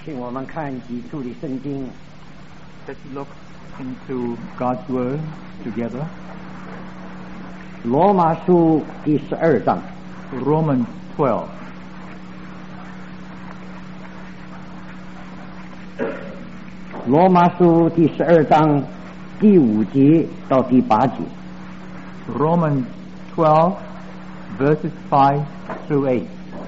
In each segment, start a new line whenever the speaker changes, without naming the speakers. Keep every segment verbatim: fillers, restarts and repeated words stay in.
请我们看几处的圣经。
Let's look into God's Word together.
罗马书第十二章。
Romans twelve.
罗马书第十二章第五节到第八节。
Romans twelve, verses five through eight.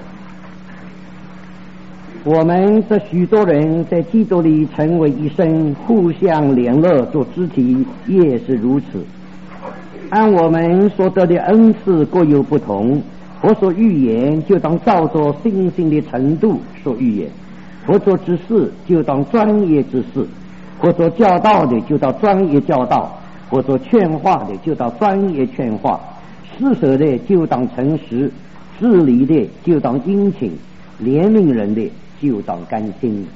我们这许多人在基督里成为一生，互相联络做肢体，也是如此。按我们所得的恩赐各有不同，或所预言就当照着信心的程度所预言，或做知识就当专业知识，或做教导的就当专业教导，或做劝化的就当专业劝化，施舍的就当诚实，治理的就当殷勤，怜悯人的就当甘心。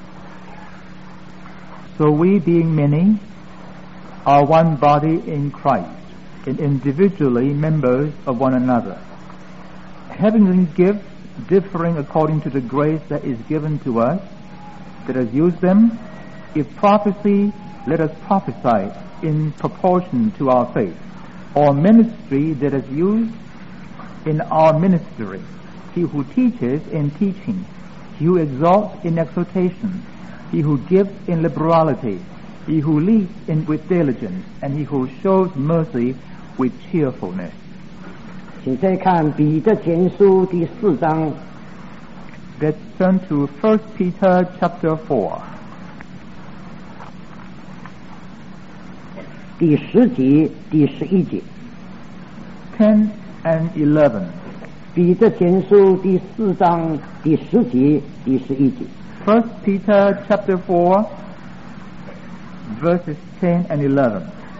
So we, being many, are one body in Christ, and individually members of one another, having then gifts differing according to the grace that is given to us. Let us use them. If prophecy, let us prophesy in proportion to our faith. Or ministry, let us use in our ministry. He who teaches in teaching, he who exalts in exhortation, he who gives in liberality, he who leads in with diligence, and he who shows mercy with cheerfulness.
请再看彼得前书第四章。
Let's turn to First Peter chapter four.
第十节、第十一节。
ten and eleven.
彼得前书第四章第十节、第十一节。
First Peter chapter four, verses ten and eleven.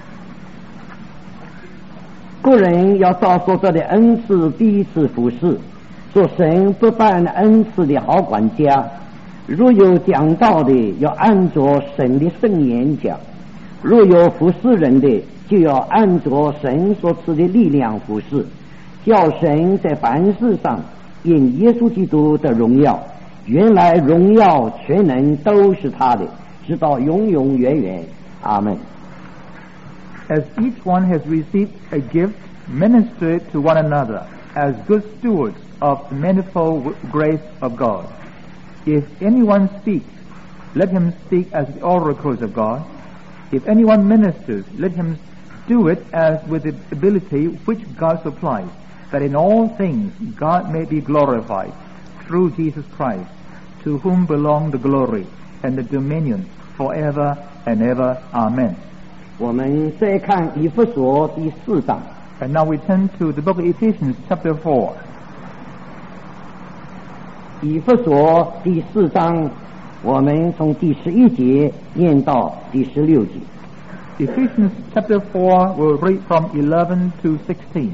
个人要照所得的恩赐彼此服侍，做神不办恩赐的好管家。若有讲道的，要按着神的圣言讲；若有服侍人的，就要按着神所赐的力量服侍，叫神在凡事上因耶稣基督的荣耀。原来荣耀全能都是他的，直到永永远远。阿门。
As each one has received a gift, minister it to one another as good stewards of the manifold grace of God. If anyone speaks, let him speak as the oracles of God. If anyone ministers, let him do it as with the ability which God supplies, that in all things God may be glorified through Jesus Christ, to whom belong the glory and the dominion forever and ever. Amen.
我们再看以弗所第四章。
And now we turn to the book of Ephesians chapter four.
以弗所第四章，我们从第十一节念到第十六节。
Ephesians chapter four, we'll read from eleven to sixteen.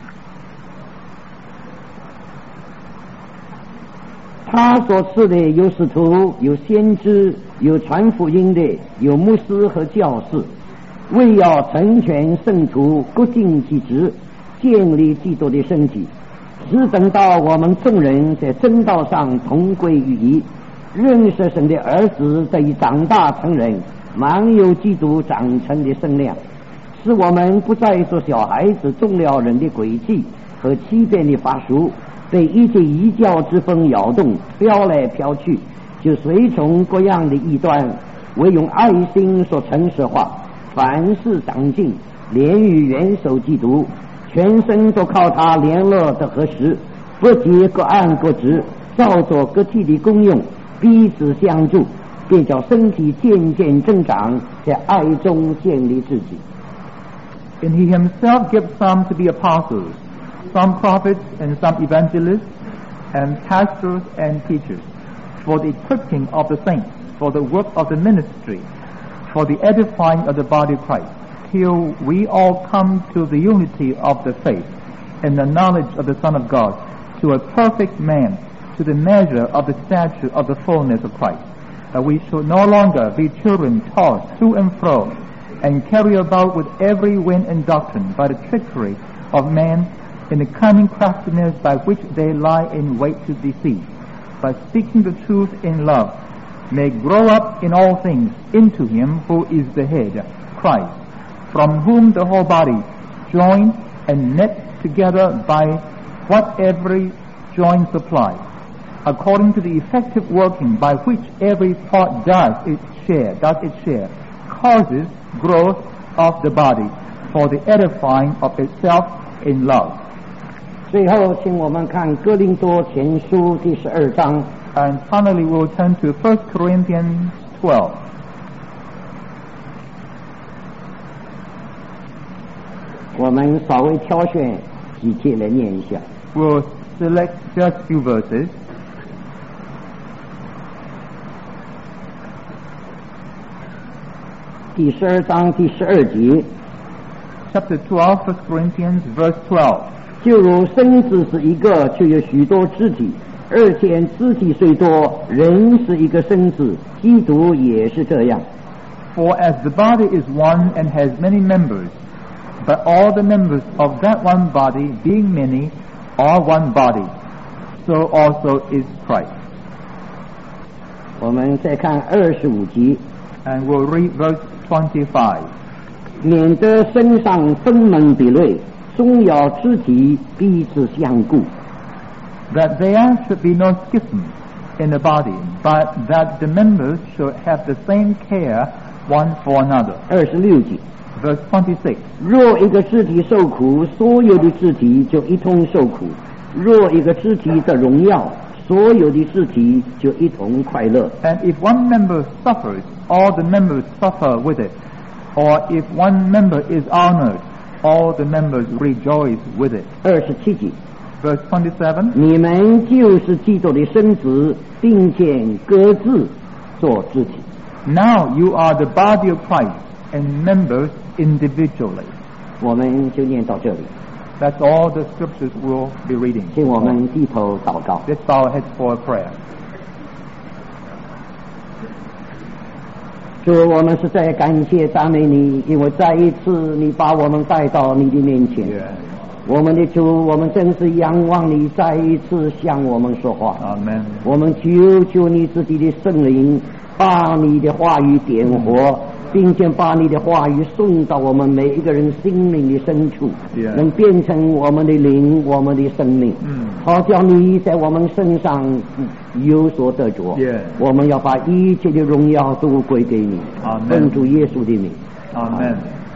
他所赐的有使徒，有先知，有传福音的，有牧师和教士，为要成全圣徒，各尽其职，建立基督的身体，只等到我们众人在真道上同归于一，认识神的儿子，得以长大成人，满有基督长成的身量，使我们不再做小孩子，中了人的诡计和欺骗的法术，被一切异教之风摇动，飘来飘去，就随从各样的异端，唯用爱心所诚实化，凡事长进，连于元首基督，全身都靠他联络的合实，不结各按各职，照着各体的功用，彼此相助，便叫身体渐渐增长，在爱中建立自己。
And he himself gives some to be apostles, some prophets, and some evangelists, and pastors and teachers, for the equipping of the saints, for the work of the ministry, for the edifying of the body of Christ, till we all come to the unity of the faith and the knowledge of the Son of God, to a perfect man, to the measure of the stature of the fullness of Christ, that we should no longer be children tossed to and fro, and carry about with every wind and doctrine by the trickery of man, in the cunning craftiness by which they lie in wait to deceive, by speaking the truth in love, may grow up in all things into him who is the head, Christ, from whom the whole body, joined and knit together by what every joint supplies, according to the effective working by which every part does its share, does its share, causes growth of the body for the edifying of itself in love.
最后，请我们看哥林多前书第十二章。
And finally, we'll turn to First Corinthians twelve.
我们稍微挑选几节来念一下。
We'll select just few verses.
第十二章第十二节。
Chapter twelve, First Corinthians, verse twelve.
就如身子是一个，却有许多肢体，而且肢体虽多，人是一个身子，基督也是这样。
For as the body is one and has many members, but all the members of that one body, being many, are one body, so also is Christ.
我们再看二十五节。
And we'll read verse twenty-five.
免得身上分门别类，终要肢体彼此相顾。
That there should be no schism in the body, but that the members should have the same care one for another.
二十六节。
Verse twenty-six.
若一个肢体受苦，所有的肢体就一同受苦；若一个肢体得荣耀，所有的肢体就一同快乐。
And if one member suffers, all the members suffer with it. Or if one member is honored, all the members rejoice with it.
二十七节。
Verse twenty-seven.
你们就是基督的身子，并且各自做肢体。
Now you are the body of Christ and members individually.
我们就念到这里。
That's all the scriptures we'll be reading.
请我们低头祷告。
Let's bow our heads for a prayer.
主，我们实在感谢赞美你，因为再一次你把我们带到你的面前。
Yeah.
我们的主，我们真是仰望你再一次向我们说话。
Amen.
我们求求你自己的圣灵，把你的话语点活，并且把你的话语送到我们每一个人心灵的深处，
Yeah.
能变成我们的灵，我们的生命，
Mm.
好叫你在我们身上有所得着。
Yeah.
我们要把一切的荣耀都归给你。
Amen.
奉主耶稣的名。
Amen.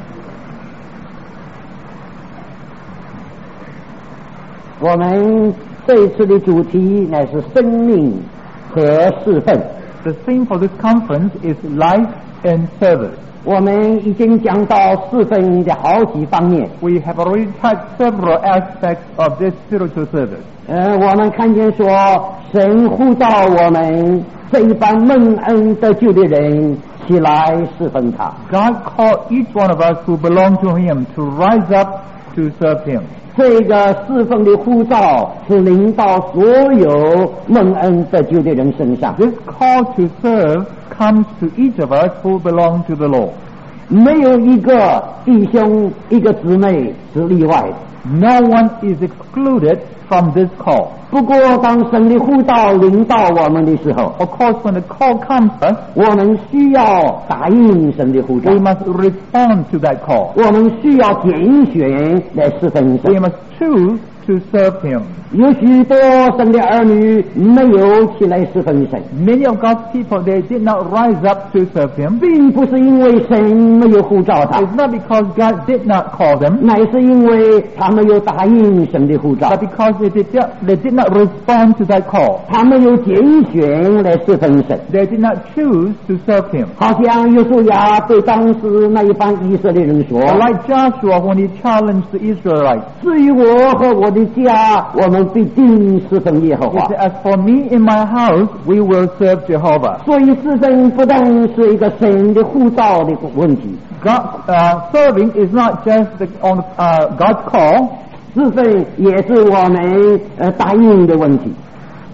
我们这一次的主题乃是生命和侍奉。
The theme for this conference is life and service.
我们已经讲到侍奉的好几方面。
We have already touched several aspects of this spiritual service.
呃，我们看见说，神呼召我们这一班蒙恩得救的人起来侍奉他。
God called each one of us who belong to Him to rise up to serve Him.
这个侍奉的呼召是临到所有蒙恩得救的人身上。
This call to serve comes to each of us who belong to the Lord.
没有一个弟兄、一个姊妹是例外的。
No one is excluded from this call.
不过，当神的呼召临到我们的时候，
Of course, when the call comes to us,
我们需要答应神的呼召
we，must respond to that call.
我们需要拣选来侍奉
We
神。
must choose to serve Him.
有许多神的儿女没有起来侍奉神，
Many of God's people, they did not rise up to serve Him.
并不是因为神没有呼召他，
It's not because God did not call them,
乃是因为他没有答应神的呼召，
but because they did not, they did not respond to that call.
他没有拣选来侍奉神。
They did not choose to serve Him.
好像约书亚对当时那一帮以色列人说：
Like Joshua when he challenged the Israelites,
至于我和我的家，我们必定侍奉耶和
he
华。
said, as for me and my house, we will serve Jehovah.
所以侍奉不但是一个神的呼召的问题，
God, uh, serving is not just the, on uh, God's call.
侍奉也是我们呃答应的问题。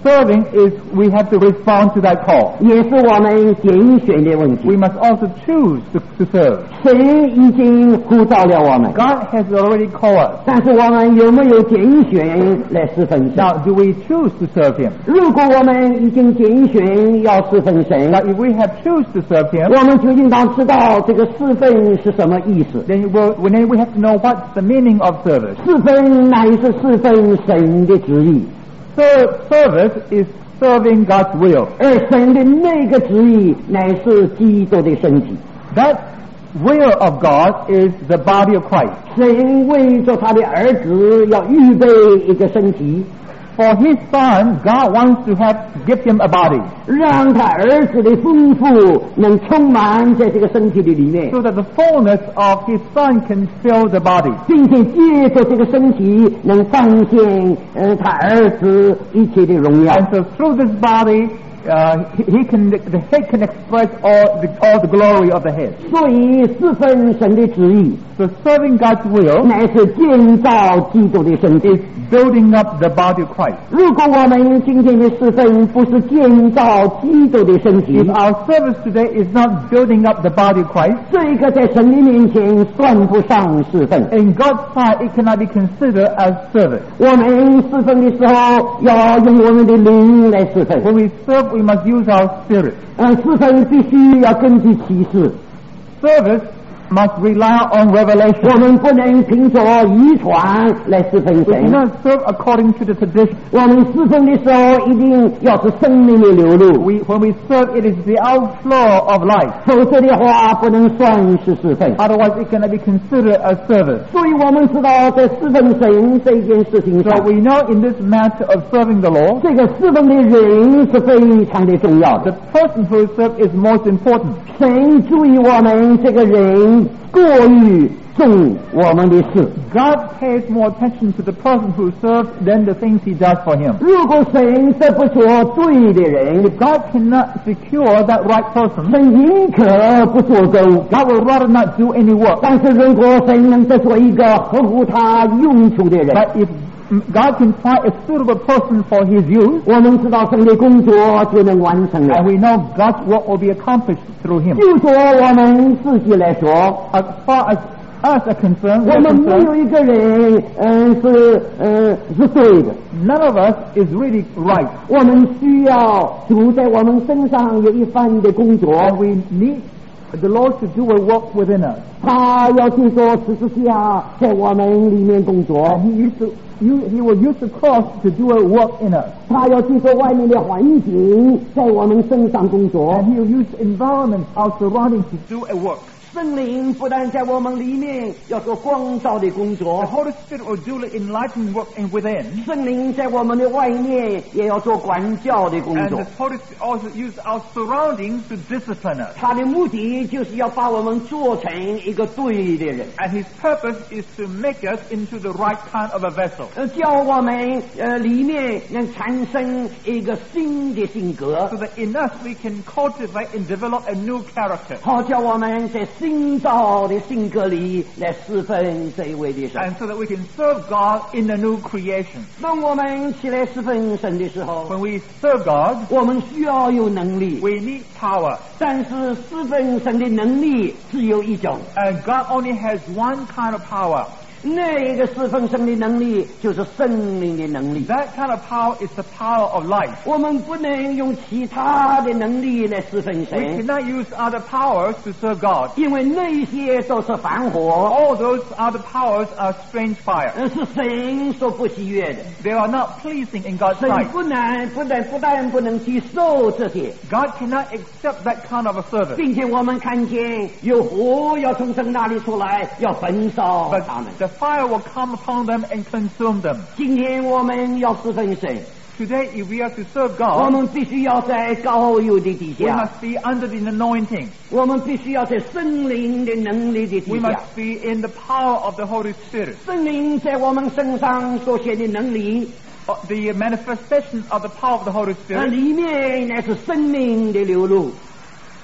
serving is we have to respond to that call.
也是我们拣选的问题。
We must also choose to, to serve.
神已经呼召了我们，
God has already called us.
但是我们有没有拣选来侍奉神？
Now, do we choose to serve Him?
如果我们已经拣选要侍奉神，
Now, if we have choose to serve Him,
我们就应当知道这个侍奉是什么意思。
then we'll, then we have to know what's the meaning of service.
侍奉乃是侍奉神的旨意，
Ser- service is serving God's will.
而神的那个旨意乃是基督的身体。
That will of God is the body of Christ.
神为着他的儿子要预备一个身体，
For His Son, God wants to have give Him a body,
让他儿子的丰富能充满在这个身体的里面，
so that the fullness of His Son can fill the body.
并且借着这个身体能彰显呃他儿子一切的荣耀。
And so through this body, uh, he, he can, the head can express all the, all the glory of the head.
所以侍奉神的旨意
So serving God's will
乃是建造基督的身体。
building up the body of Christ.
如果我们今天的侍奉不是建造基督的身体，
If our service today is not building up the body of Christ,
这个在神的面前算不上侍奉。
in God's sight it cannot be considered as service.
我们侍奉的时候要用我们的灵来侍奉，
When we serve, we must use our spirit.
呃，侍奉必须要根据启示，
Service must rely on
我
revelation.
们不能凭着遗传来侍奉
We
神。
cannot serve according to the tradition.
我们侍奉的时候一定要是生命的流露，
We, when we serve, it is the outflow of life.
否则的话不能算是侍奉。
Otherwise, it cannot be considered as service.
所以我们知道，在侍奉神这件事情
So
上，
we know in this matter of serving the Lord,
这个侍奉的人是非常的重要的。
the person who serves is most important.
神注意我们这个人过于重我们的事。
God pays more attention to the person who serves than the things he does for him.
如果神设不出对的人，
If God cannot secure that right person,
神宁可不做工。
God will rather not do any work.
但是如果神能得出一个合乎他用处的人，
But if God can find a suitable person for his use,
我们知道神的工作就能完成了
and。we know God's work will be accomplished through him.
就说我们自己来说，
As far as us are concerned,
我
we're
们没有
concerned,
一个人，嗯、是，嗯、是对的。
none of us is really right.
我们需要主在我们身上有一番的工作，
And we need the Lord to do a work within us.
他要借着十字架在我们里面工作，
And he used to, you, he will use the cross to do a work in us.
他要借着外面的环境在我们身上工作。
And he will use the environment, our surroundings to do a work.
圣灵不但在我们里面要做光照的工
The
作，
Holy Spirit will do the enlightened work in within.
圣灵在我们的外面也要做管教的工
And
作
the。Holy Spirit also use our surroundings to discipline us.
他的目的就是要把我们做成一个对的人，
And his purpose is to make us into the right kind of a vessel.
呃，叫我们呃里面能产生一个新的性格
So，that in us we can cultivate and develop a new character.
好叫我们在新造的性格里来侍奉这一位的神。
And so that we can serve God in a new creation.
当我们起来侍奉神的时候，
When we serve God,
我们需要有能力，
we need power.
但是侍奉神的能力只有一种，
And God only has one kind of power.
那一个侍奉神的能力就是圣灵的能力。
That kind of power is the power of life.
我们不能用其他的能力来侍奉
We
神，
cannot use other powers to serve God.
因为那些都是反火，
All those other powers are strange fire.
呃是神所不喜悦的。
They are not pleasing in God's
神
sight.
不能不但不但不能接受这些，
God cannot accept that kind of a service.
并且我们看见有火要从神那里出来，要焚烧
But
他们。
the fire will come upon them and consume them.
今天我们要侍奉神，
Today, if we are to serve
我
God,
们必须要在高油的底
we
下，
must be under the anointing.
我们必须要在圣灵的能力的
We
底下。
must be in the power of the Holy Spirit.
圣灵在我们身上所显的能力，
Uh, The manifestation of the power of the Holy
那
Spirit
里面乃是生命的流露。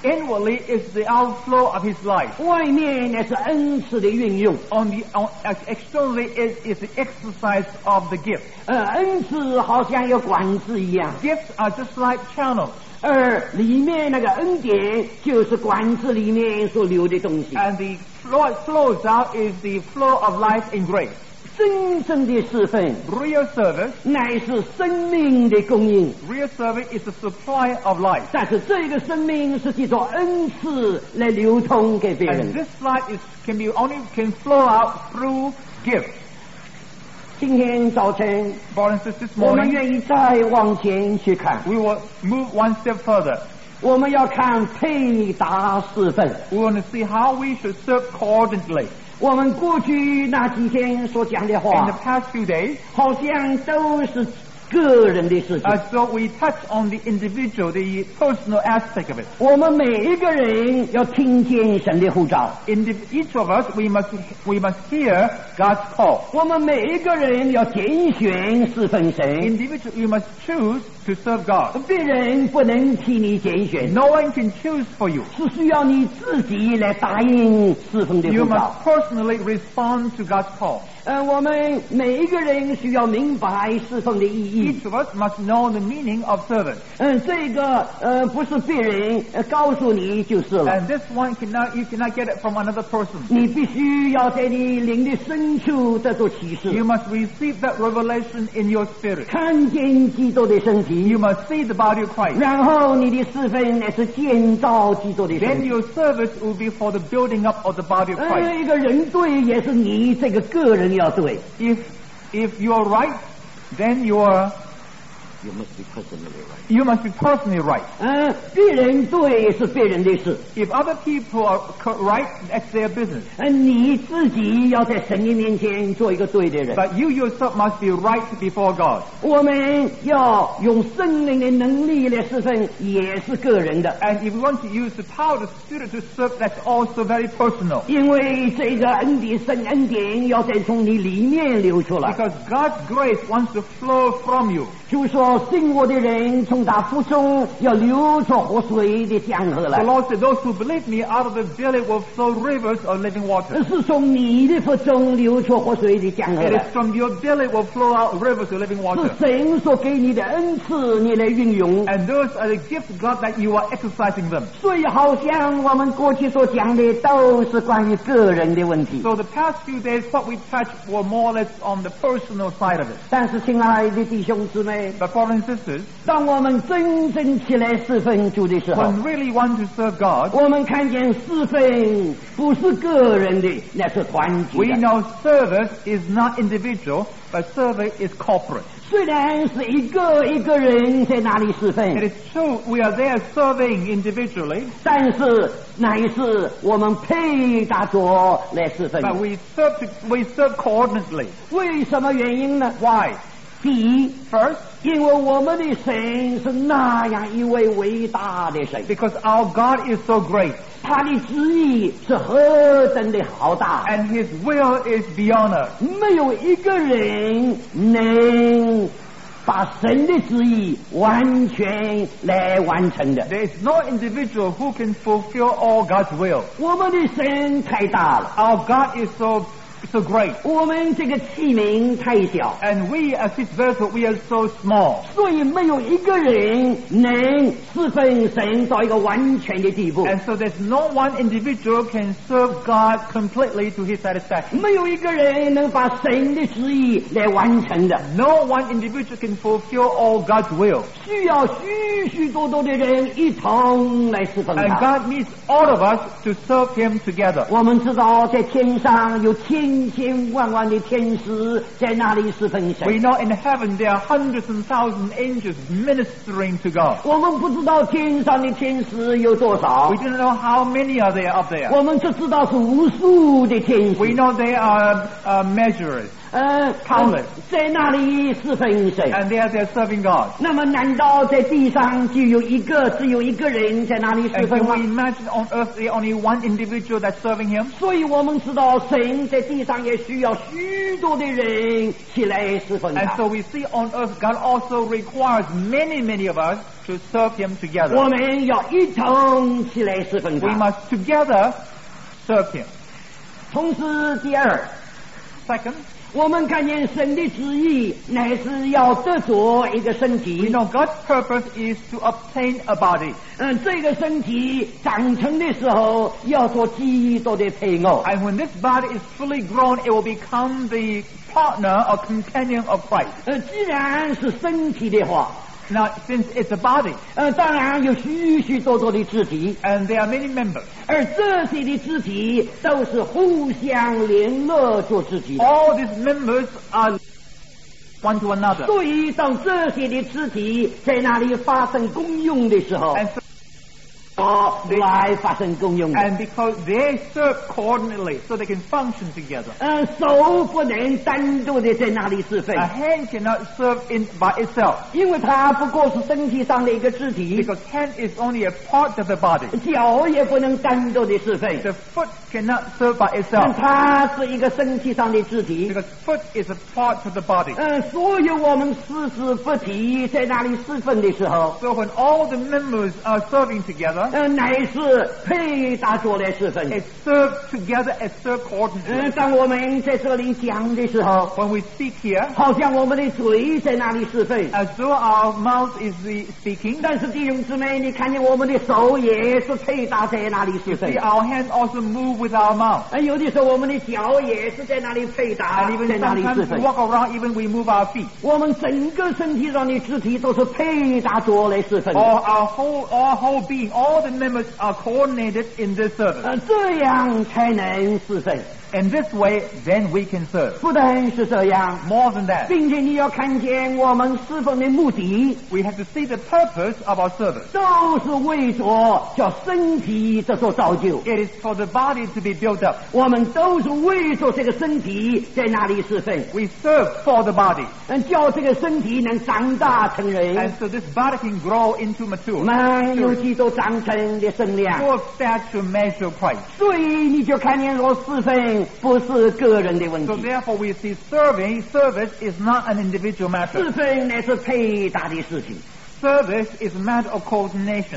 Inwardly is the outflow of his life.
外面呢是恩赐的运用。
On the on, externally is, is the exercise of the gift.
呃，恩赐好像有管子一样，
Gifts are just like channels.
而里面那个恩典就是管子里面所流的东西。
And the flow it flows out is the flow of life in grace.
真正的侍奉
Real service,
乃是生命的供应，
real service is the supply of life.
但是这个生命是借着恩赐来流通给别
And
人。
this life is can be only can flow out through gifts.
今天早晨，
Brothers and sisters, this
我们
morning
愿意再往前去看，
we will move one step further.
我们要看配搭侍奉。
We want to see how we should serve coordinately.
我们过去那几天所讲的
In the
话，
past few days,
好像都是个人的事情。
uh, so we touch on the individual, the personal aspect of it.
我们每一个人要听见神的呼召，
In the, each of us, we must we must hear God's call.
我们每一个人要拣选侍奉神，
Individual, you must choose to serve God.
别人不能替你拣选，
No one can choose for you.
是需要你自己来答应侍奉的
You
呼召
must。personally respond to God's call.
呃，我们每一个人需要明白侍奉的意义。
Each of us must know the meaning of service.
嗯，这个呃不是别人呃告诉你就是了，
And this one cannot you cannot get it from another person.
你必须要在你灵的深处得到启
You
示，
must receive that revelation in your spirit.
看见基督的身体
You，must see the body of Christ.
然后你的侍奉乃是建造基督的身
Then
体。
your service will be for the building up of the body of
呃，
Christ.
一个人对也是你这个个人要对。
If if you're right, then you're
You must be personally right.
you must be personally right.
嗯，别人对是别人的事，
If other people are co- right, that's their business.
嗯，你自己要在神的面前做一个对的人。
But you yourself must be right before God.
我们要用圣灵的能力来侍奉，也是个人的。
And if we want to use the power of the Spirit to serve, that's also very personal.
因为这个恩典圣恩典要再从你里面流出来。
Because God's grace wants to flow from you.
就说信我的人从他腹中要流出活水的江河
The
来，
Lord said, those who believe me, out of the belly will flow rivers of living water.
是从你的腹中流出活水的江河
It
来
is。from your belly will flow out rivers of living
是
water.
神所给你的恩赐，你来运用。
And those are the gifts of God that you are exercising them.
所以好像我们过去所讲的都是关于个人的问题。
So the past few days, what we touched were more or less on the personal side of it.
但是亲爱的弟兄姊妹，
But brothers and sisters,
当我们真正起来侍奉主的时候，
when really want to serve God,
我们看见侍奉不是个人的，那是团体
we
的。
know service is not individual, but service is corporate.
虽然是一个一个人在那里侍
It
奉，
is true we are there serving individually,
但是乃是我们配搭着来侍奉。
but we serve to, we serve coordinately.
为什么原因呢？
Why?
第一，
First,
因为我们的神是那样一位伟大的神，
because our God is so great,
他的旨意是何等的浩大，
and His will is beyond us.
没有一个人能把神的旨意完全来完成的。
There is no individual who can fulfill all God's will.
我们的神太大了，
Our God is so so great,
我们这个器皿太小，
and we as His vessel, we are so small.
所以没有一个人能侍奉神到一个完全的地步，
And so there's no one individual can serve God completely to His satisfaction.
没有一个人能把神的旨意来完成的。
No one individual can fulfill all God's will.
需要许许多多的人一同来侍奉
And
他。
God needs all of us to serve Him together.
我们知道，在天上有千千万万的天使在那里侍奉
We
神。
know in heaven there are hundreds and thousands of angels ministering to God.
我们不知道天上的天使有多少
We，don't know how many are there up there.
我们只知道是无数的天
We
使。
know they are uh, measurers.
呃
Countless.
在那里侍奉神。
And there they're serving God.
那么难道在地上就有一个只有一个人在那里侍
And
奉
can
吗
we？ imagine on earth there only one individual that's serving him?
所以我们知道神在地上也需要许多的人起来侍奉
And
他。
so we see on earth God also requires many, many of us to serve him
我
together.
们要一同起来侍奉
We
他。
must together serve him.
同时，第二，
Second,
我们看见神的旨意乃是要得着一个身
we
体。
know God's purpose is to obtain a body.
嗯，这个身体长成的时候，要做基督的配偶。
And when this body is fully grown, it will become the partner or companion of Christ.
呃，既然是身体的话，
Now, since it's a body,
呃，当然有许许多多的肢体，
and there are many members,
而这些的肢体都是互相联络做肢体的。
all these members are one to another.
所以，当这些的肢体在那里发生功用的时候，
And, so,
哦，来发生功用的。
and because they serve coordinately, so they can function together.
呃，手不能单独的在那里侍奉，
A hand cannot serve in by itself,
因为它不过是身体上的一个肢体，
because hand is only a part of the body.
脚也不能单独的侍奉，
The foot cannot serve by itself,
它是一个身体上的肢体。
because foot is a part of the body.
呃，所有我们四肢不体在那里侍奉的时候，
So when all the members are serving together,
呃，乃是配搭着来侍奉。
it's served together and served
呃，
coordinately.
当我们在这里讲的时候，
When we speak here,
好像我们的嘴在那里侍奉，
as though our mouth is the speaking,
但是弟兄姊妹，你看见我们的手也是配搭在那里侍奉
see。our hands also move with our mouth.
呃，有的时候我们的脚也是在那里配搭，
And even
在那里侍
sometimes we
奉。
walk around, even we move our feet.
我们整个身体上的肢体都是配搭着来侍奉的。
All our whole, our whole being, all the members are coordinated in this service.
呃，这样才能侍奉。
In this way, then we can serve.
不但是这样，
More than that,
并且你要看见我们侍奉的目的，
we have to see the purpose of our service.
都是为着叫身体得做造就。
It is for the body to be built up.
我们都是为着这个身体在那里侍奉，
We serve for the body.
嗯，叫这个身体能长大成人，
And so this body can grow into mature.
满有基督长成的身量。
Full of stature measure Christ.
所以你就看见说侍奉不是个人的问
So
题，
therefore we see serving, service is not an individual
侍
matter.
奉乃是配搭的事情。
Service is a matter of coordination.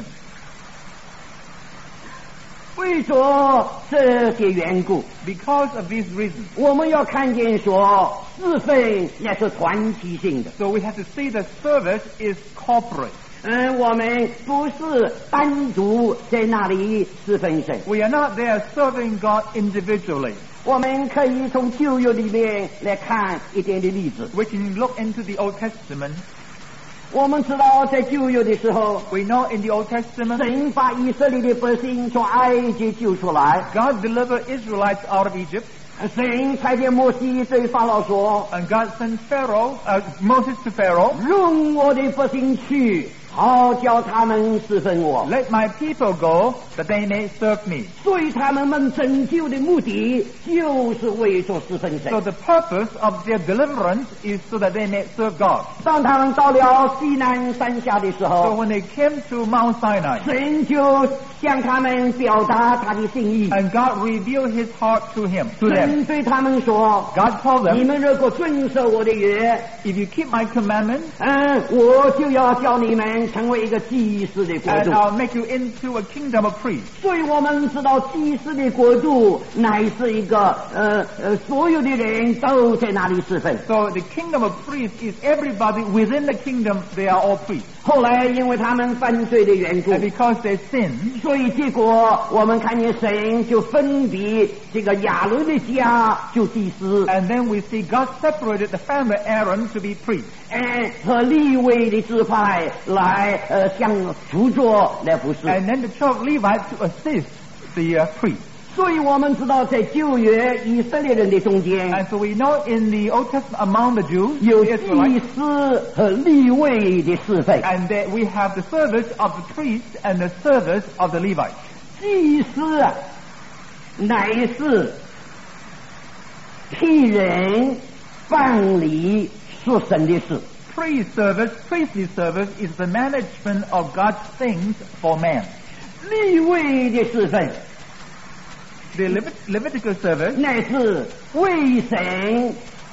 为着这些缘故，
Because of these reasons,
我们要看见说侍奉乃是团体性的。
so we have to see that service is corporate.
嗯，我们不是单独在那里侍奉神。
We are not there serving God individually.
我们可以从旧约里面来看一点的例子。
We can look into the Old Testament.
我们知道在旧约的时候，
We know in the Old Testament,
神把以色列的百姓从埃及救出来，
God delivered Israelites out of Egypt,
神差遣摩西对法老说
and God sent Pharaoh, uh, Moses to Pharaoh,：“
容我的百姓去，好叫他们侍奉我。
let my people go, that they may serve me. ”
所以他们们拯救的目的就是为着侍奉神
So。the purpose of their deliverance is so that they may serve God.
当他们到了西南山下的时
So
候，
when they came to Mount Sinai,
神就向他们表达他的心意。
and God revealed his heart to him, to them.
神对他们说
God told：“
你
them,
们如果遵守我的约，
if you keep my commandments,
嗯，我就要叫你们成为一个祭司的国
and
度。
I'll make you into a kingdom of priests.
所以我们知道，祭司的国度乃是一个呃呃，所有的人都在那里侍奉。
So the kingdom of priests is everybody within the kingdom, they are all priests.
后来因为他们犯罪的缘故，
And because they sinned,
所以结果我们看见神就分别这个亚伦的家就祭司，
and then we see God separated the family of Aaron to be priests.
哎，和利未的支派来呃向辅佐来服侍。
And then the children of Levi to assist the uh, priests.
所以我们知道，在旧约以色列人的中间，
And so we know in the Old Testament among the Jews,
有
the
祭
Israelites,
司和利未的侍奉。
and that we have the service of the priests and the service of the Levites.
祭司啊，乃是替人办理属神的事。
Priest service, priestly service is the management of God's things for man.
利未的侍奉
The Levit- Levitical service
乃是为神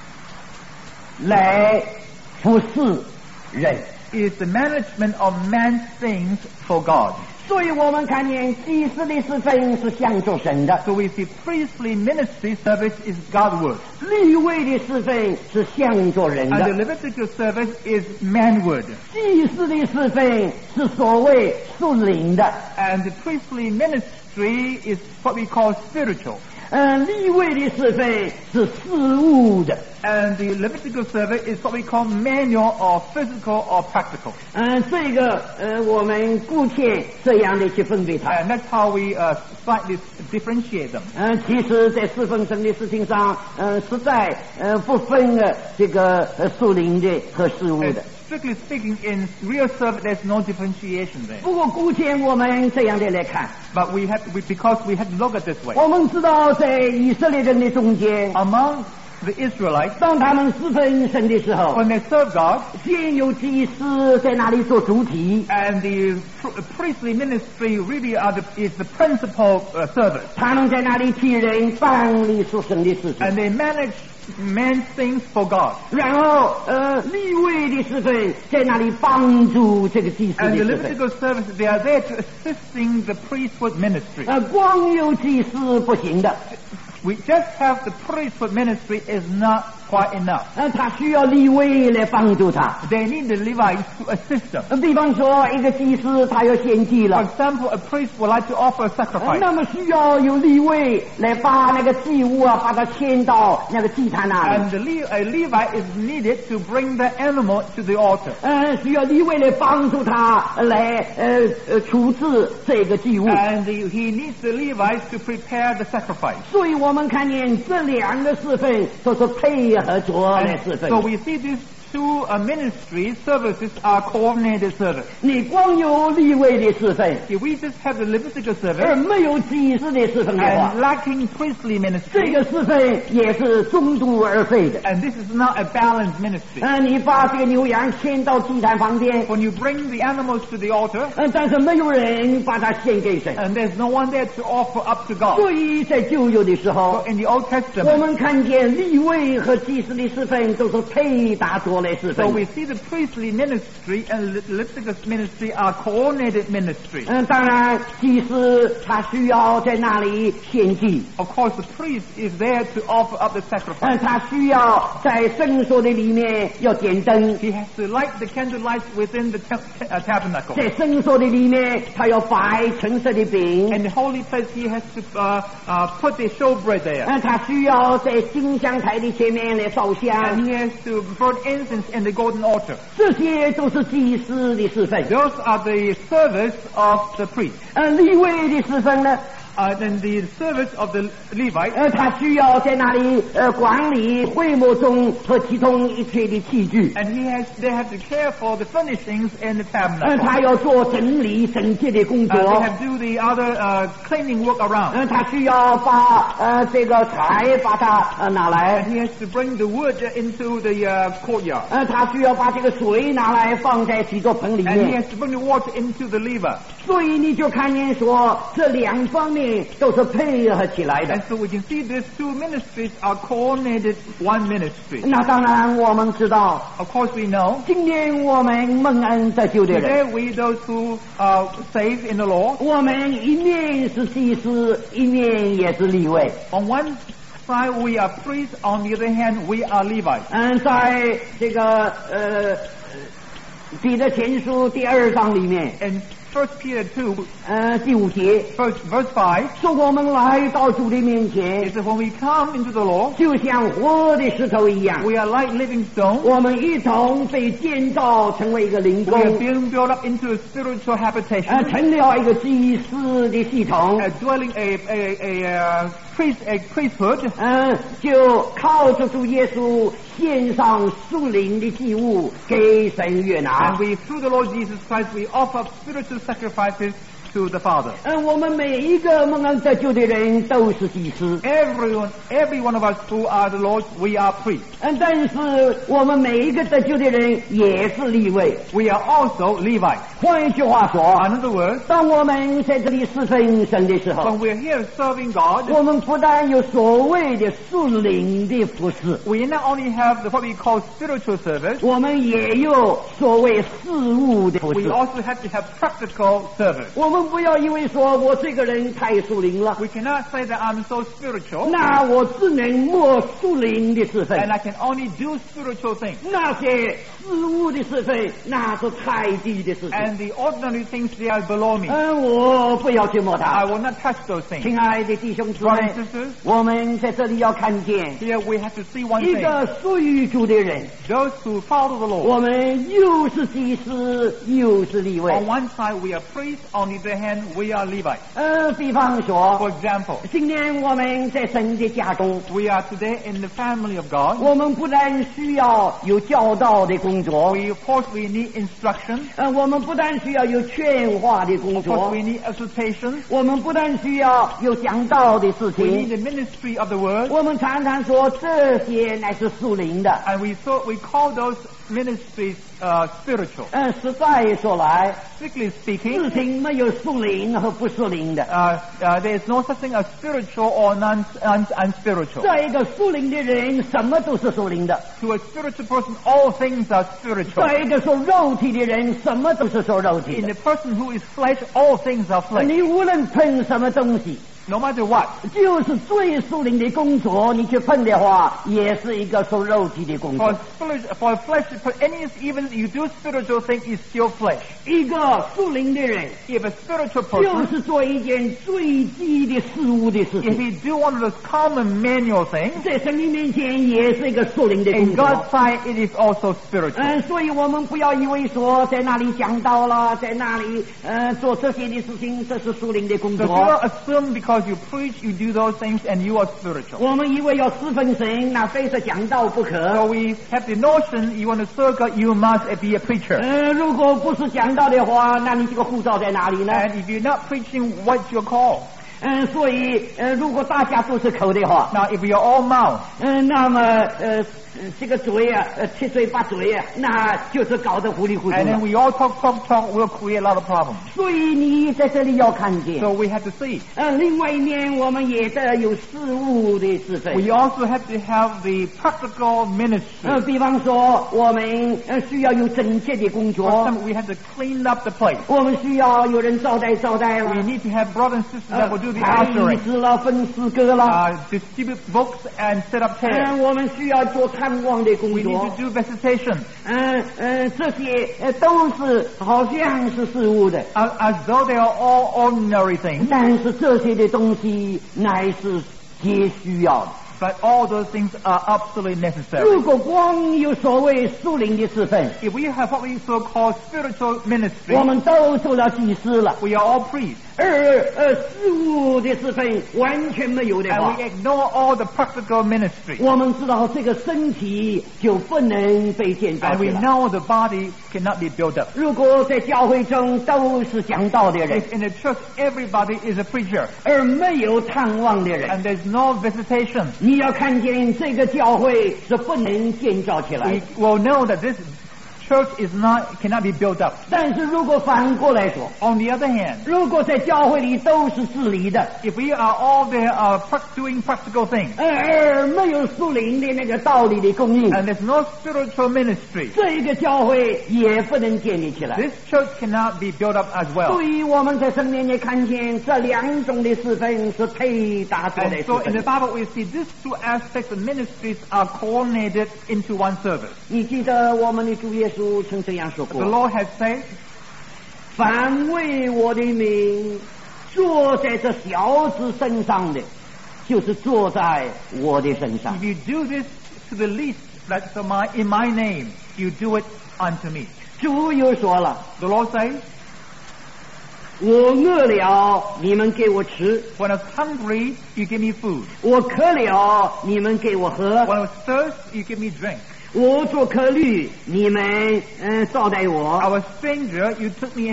来服侍人，
is the management of man's things for God.
所以我们看见祭司的侍奉是向着神的，
So we see priestly ministry service is God's work.
利未的侍奉是向着人
And the
的，
Levitical service is manward.
祭司的侍奉是所谓属灵的，
And the priestly ministry is what we call spiritual.
嗯，利未的侍奉是事物的，
And the Levitical service is what we call manual or physical or practical.
嗯，这个呃，我们姑且这样的去分别它。
And that's how we uh, slightly differentiate them.
嗯，其实，在侍奉神的事情上，嗯，实在呃不分呃这个呃属灵的和事物
And
的。
strictly speaking, in real service, there's no differentiation there.
不过，姑且我们这样的来看，
But we have, we, because we have to look at this way.
我们知道，在以色列人的中间，
Among the Israelites,
当他们侍奉神的时候，
when they serve God,
先有祭司在那里做主体，
and the pr- priestly ministry really are the, is the principal uh, service.
他们在那里替人办理属神的事情。
And they manage man's things for God.
然后，呃，利未的侍奉在那里帮助这个祭司
And
的
the
侍奉。
Levitical service, they are there to assisting the priesthood ministry.
呃，光有祭司不行的，
We just have the priesthood ministry is not quite enough.
呃，他需要利未来帮助他。
They need the Levites to assist them.
呃比方说，一个祭司他要献祭
For
了，
example, a priest would like to offer a
呃
sacrifice.
那么需要有利未来把那个祭物啊，把它牵到那个祭坛那里。
And the Le- a Levite is needed to bring the animal to the altar.
呃，需要利未来帮助他呃来呃呃处置这个祭物。
And the, he needs the Levites to prepare the sacrifice.
所以我们看见这两个侍奉都是配合着来
And
侍
so
奉。
we see these two uh, ministry services are coordinated service.
你光有利未的侍奉，
If we just have the Levitical
而
service
没有祭司的侍奉的话
and，lacking priestly
这
ministry,
个侍奉也是中途而废的。
and this is not a balanced ministry.
呃，你把这个牛羊牵到祭坛旁边，
When you bring the animals to the altar,
呃，但是没有人把它献给神。
and there's no one there to offer up to God.
所以在旧约的时
So
候，
in the Old
我
Testament,
们看见利未和祭司的侍奉都是配搭着来侍
so
奉。
we see the priestly ministry and Le- Levitical ministry are coordinated ministry.
嗯，当然，祭司他需要在那里献祭，
Of course, the priest is there to offer up the
嗯
sacrifice.，
他需要在圣所的里面要点灯，
He has to light the candle lights within the te- uh, tabernacle.
在圣所的里面他要摆橙色的饼，
In the holy place, he has to uh, uh, put the showbread there.
嗯，他需要在金香台的前面来烧
And
香，
he has to burn incense in the golden altar.
这些都是祭司的侍奉。
Those are the service of the priest.
嗯，利未的侍奉呢，
Uh, then the service of the Levite,
呃，他需要在那里呃管理会幕中和其中一切的器具，
and he has they have to care for the furnishings in the
嗯，
tabernacle.
他要做整理整洁的工
Uh, they
作。
have to do the other uh, cleaning work around.
嗯，他需要把呃这个柴把它呃拿
And
来，
he has to bring the wood into the uh, courtyard.
呃，他需要把这个水拿来放在洗濯盆里
And he
面。
has to bring the water into the lever.
所以你就看见说，这两方面都是配合起来的
And。so we can see these two ministries are coordinated one ministry.
那当然，我们知道，
Of course, we know
今天我们蒙恩得救的
today
人，
we those who are saved in the Lord.
我们一面是祭司，一面也是利未。
On one side, we are priests. On the other hand, we are Levites.
嗯，在这个呃彼得前书第二章里面，
In First Peter two,
呃第五节
verse, verse five,
说我们来到主的面前
is，that when we come into the Lord,
就像活的石头一样，
we are like living stone.
我们一同被建造成为一个灵
We are
宫，
being built up into a spiritual
呃，
habitation,
成了一个祭司的系统，
a dwelling, a a a uh, priest, a priesthood.
嗯，就靠着主耶稣献上属灵的祭物给神悦
And
纳。
we, through the Lord Jesus Christ, we offer up spiritual sacrifices to the Father.
嗯，我们每一个蒙恩得救的人都是祭司。
Everyone, every one of us who are the Lord's, we are priests.
嗯，但是我们每一个得救的人也是利未。
We are also Levites.
换一句话说，
In other words,
当我们在这里侍奉神的时候，
when we're here serving God,
我们不但有所谓的属灵的服饰，
we not only have the, what we call spiritual service,
我们也有所谓事物的服
we
饰。
also have to have practical service.
我们不要以为说我这个人太属灵了，
We cannot say that I'm so spiritual
那我只能做属灵的侍奉。
and I can only do spiritual things.
那些事物的侍奉，那是太低的事情。
And the ordinary things, they are below me.
嗯，我不要去摸
I
它。
will not touch those things.
亲爱的弟兄姊
Brothers
妹
and，sisters,
我们在这里要看见
here we have to see one
一
thing.
个属于主的人，
Those who follow the Lord.
我们又是祭司，又是利未。
On one side, we are priests. On the other hand, we are Levites.
呃，比方
For
说，
example,
今天我们在神的家中，
we are today in the family of God.
我们不但需要有教导的工作，
We, of course, we need instruction.
呃，我们不但需要有劝化的工
Of course,
作
we，need exhortation.
我们不但需要有讲道的事
We need
情，
the ministry of the word.
我们常常说这些乃是属灵的。
And we thought we call those ministries uh, spiritual.
嗯，实在说来，
Strictly
事
speaking,
情没有属灵和不属灵的。
uh, uh, there is no such thing as spiritual or non, non unspiritual.
这一个属灵的人，什么都是属灵的；
To a spiritual person, all things are spiritual.
这一个属肉体的人，什么都是属肉体
In
的
the。person who is flesh, all things are flesh.
你无论碰什么东西，
No matter what.
就是最属灵的工作，你去碰的话，也是一个属肉体的工
For
作。
flesh, for flesh, for any even you do spiritual thing, is still flesh.
一个属灵的人，
If a spiritual
就
person,
是做一件最基的事物的事
if
情，
he do one of those common manual things,
在神明面前也是一个属灵的工
in
作。
God's sight, it is also spiritual.
嗯，所以我们不要以为说在那里讲道了，在那里呃做这些的事情，这是属灵的工
So
作。
do not assume because you preach, you do those things, and you are spiritual.
我们以为要侍奉神，那非是讲道不
So
可。
we have the notion you want to serve God, you must be a preacher.
呃，如果不是讲道的话，那你这个护照在哪里呢？
And if you're not preaching, what's your call?
嗯，所以呃，如果大家都是口的话，
Now, if you're all mouth,
嗯，那么呃。呃这个嘴啊，呃，七嘴八嘴啊，那就是搞得糊里糊涂
and then
了。
we all talk, talk, talk, we'll create a lot of problems.
所以你在这里要看见，
So we have to see.
呃，另外一面我们也得有事物的是非。
We also have to have the practical
呃，
ministry.
比方说，我们呃需要有整洁的工
For
作，
example, we have to clean up the place.
我们需要有人招待招待
We
了，
need to have brothers and sisters
呃
that will do the
排椅
ushering,
子了，分诗歌了，
uh, distribute books and set up
嗯、
chairs.
我们需要做探望的工
We need
作
to，do visitation,
嗯嗯、这些呃都是好像是事物的，
as, as though they are all ordinary things,
但是这些的东西乃是皆需要的。
but all those things are absolutely necessary.
如果光有所谓属灵的侍奉，
If we have what we so-called spiritual ministry,
我们都做了祭司了，
we are all priests,
而呃事物的侍奉完全没有的
and
话
we，ignore all the practical ministry.
我们知道这个身体就不能被建造
And
起
we
来。
know the body cannot be built up.
如果在教会中都是讲道的人，
If in the church everybody is a preacher
而没有探望的人，
and there's no visitation,
你要看见这个教会是不能建造起来
we。will know that this church is not cannot be built up.
但是如果反过来说，
On the other hand,
如果在教会里都是治理的，
if we are all there uh, prac- doing practical things
而而没有属灵的那个道理的供应，
and there's no spiritual ministry,
这个教会也不能建立起来。
this church cannot be built up as well.
所以我们在圣面也看见这两种的侍奉是配搭做的
And
侍
so in the
奉。
Bible we see these two aspects of ministries are coordinated into one service.
你记得我们的主耶稣曾这样说
The
过：
Lord has said,
凡为我的名坐在这小子身上的，就是坐在我的身上
if。you do this to the least that's of my, in my name, you do it unto me.
主又说了
The Lord says,：“
我饿了，你们给我吃；
when I was hungry, you give me food.
我渴了，你们给我喝；
When I was thirsty, you give me drink.
我做客旅，你们嗯、呃招待
I
我。
was stranger, you took me in.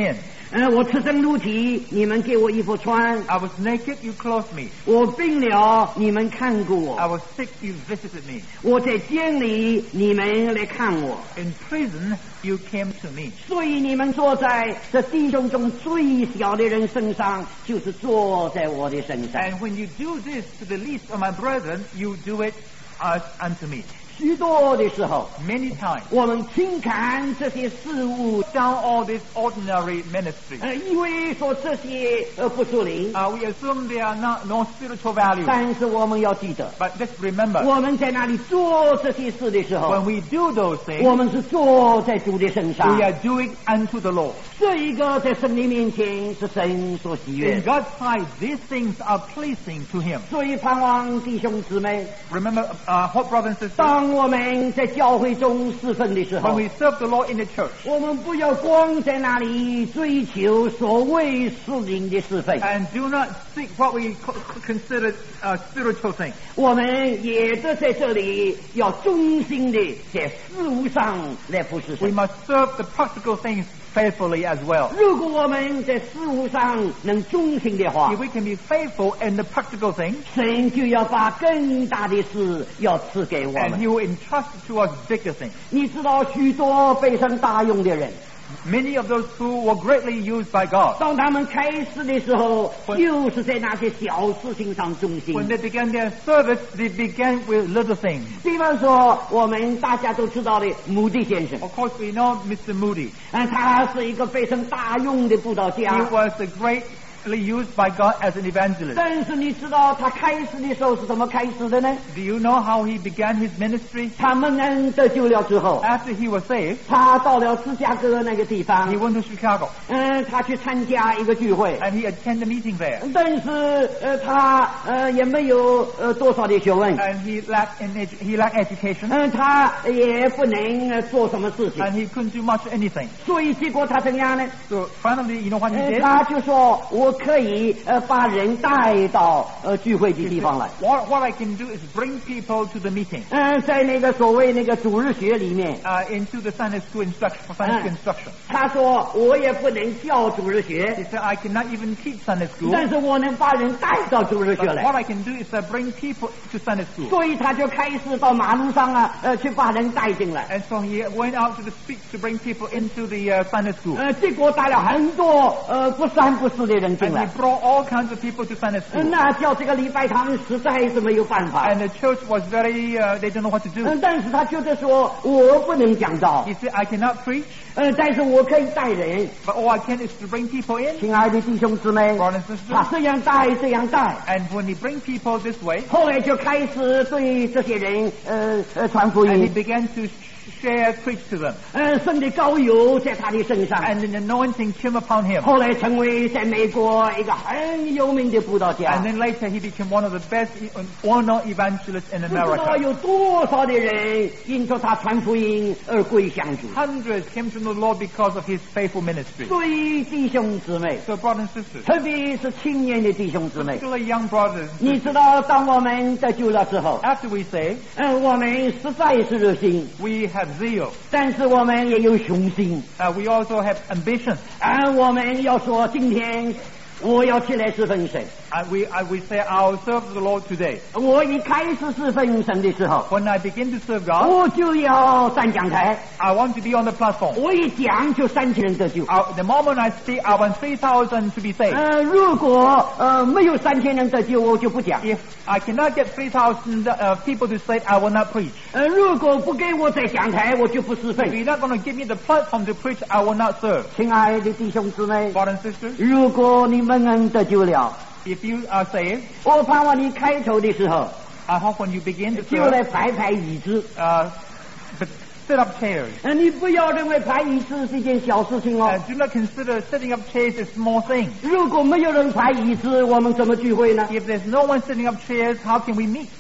呃，我赤身露体，你们给我衣服穿；
I was naked, you clothed me.
我病了，你们看顾
I
我；
was sick, you visited me.
我在监里，你们来看我。
In prison, you came to me.
所以你们坐在这弟兄中最小的人身上，就是坐在我的身上。
And when you do this to the least of my brethren, you do it as unto me.
许多的时候，
Many times,
我们轻看这些事物，
down all this ordinary ministry.
呃，以为说这些呃不属灵，
Uh, we assume they are not no spiritual value.
但是我们要记得，
But let's remember,
我们在那里做这些事的时候，
when we do those
我
things,
们是坐在主的身上
we。are doing unto the Lord.
这一个在神的面前是神所喜悦
In
的。
God's sight, these things are pleasing to Him.
所以盼望弟兄姊妹，
Remember, uh, what brothers and sisters,
当我们在教会中侍奉的时
when
候，
we serve the Lord in the church,
我们不要光在那里追求所谓属灵的侍奉，
and do not seek what we co- consider uh, spiritual things.
我们也得在这里要忠心的在事物上来服侍
We
神。
must serve the practical things faithfully as well.
如果我们在事物上能忠心的话
If，we can be faithful in the practical things,
神就要把更大的事要赐给我
and
们
He。will entrust to us bigger things.
你知道许多被神大用的人，
Many of those who were greatly used by God,
当他们开始的时候，就是在那些小事情上忠心。
when they began their service, they began with little things.
比方说，我们大家都知道的穆迪先生，
Of course, we know Mister Moody.
嗯，他是一个非常大用的布道
He
家。
was a greatly used by God as an evangelist.
但是你知道他开始的时候是怎么开始的呢？
Do you know how he began his ministry?
他们人得救了之后，
After he was saved,
他到了芝加哥那个地
he
方，
went to Chicago
嗯，他去参加一个聚会。
and he attended a meeting there.
但是呃，他呃也没有呃多少的学问，
And he lacked in edu- he lacked education
嗯，他也不能呃做什么事情，
and he couldn't do much anything.
所以结果他怎样呢？
So finally, you know what he
呃，
did?
他就说我可以呃把人带到呃聚会的
He
地
said,
方来。
what, what I can do is bring people to the meeting,
嗯，在那个所谓那个主日学里面，
uh, into the Sunday school instruction, for Sunday school instruction.
他说我也不能教主日
He
学，
said, I cannot even teach Sunday school,
但是我能把人带到主日学
but
来。
what I can do is uh, bring people to Sunday school.
所以他就开始到马路上啊，呃，去把人带进来。
And so he went out to the streets to bring people into the uh, Sunday school.
呃，结果带了很多呃不三不四的人进
And
来
he。brought all kinds of people to Sunday
呃
school.
那叫这个礼拜堂实在是没有办法。
And the church was very, uh, they don't know what to do.
嗯，但是他觉得说我不能讲道，
He said, I cannot preach,
呃，但是我可以带人。
but all I can is to bring people in,
亲爱的弟兄姊妹，
brothers and
他
sisters.
这样带这样带，
And when he bring people this way,
后来就开始对这些人呃呃传福
and he
音，
began to share, preach to them.
呃，神的膏油在他的身上，
And an anointing came upon him.
后来成为在美国一个很有名的布道
And
家。
then later he became one of the best well-known evangelists in
不知道
America.
有多少的人因着他传福音而归向主。
Hundreds came to know the Lord because of his faithful ministry.
所以弟兄姊妹，
So brothers and sisters,
特别是青年的弟兄姊妹，
particularly young brothers,
你知道，当我们得救了之后，
after we say,
嗯，我们实在是热心，
we have zeal.
但是我们也有雄心，
Uh, we also have ambition.
啊，我们要说今天我要起来侍奉神。
And we, uh, we say, I'll serve the Lord today.
我一开始侍奉神的时候，
When I begin to serve God,
我就要站讲台，
I want to be on the platform.
我一讲就三千人得救。
Uh, the moment I speak, I want three thousand to be saved.
呃，如果呃没有三千人得救，我就不讲。
If I cannot get three thousand uh, people to say, I will not preach.
呃，如果不给我在讲台，我就不侍奉
If。you're not going to give me the platform to preach, I will not serve.
亲爱的弟兄姊妹，
Brothers and sisters,
如果你们能得救了，
if you are saved,
我盼望你开头的时候
I hope when you begin to
就
serve,
来排排椅子。
uh, but set up chairs.
呃，你不要认为排椅子是一件小事情
Uh,
哦。
do not consider setting up chairs a small thing.
如果没有人排椅子，我们怎么聚会呢？
If there's no one setting up chairs, how can we meet?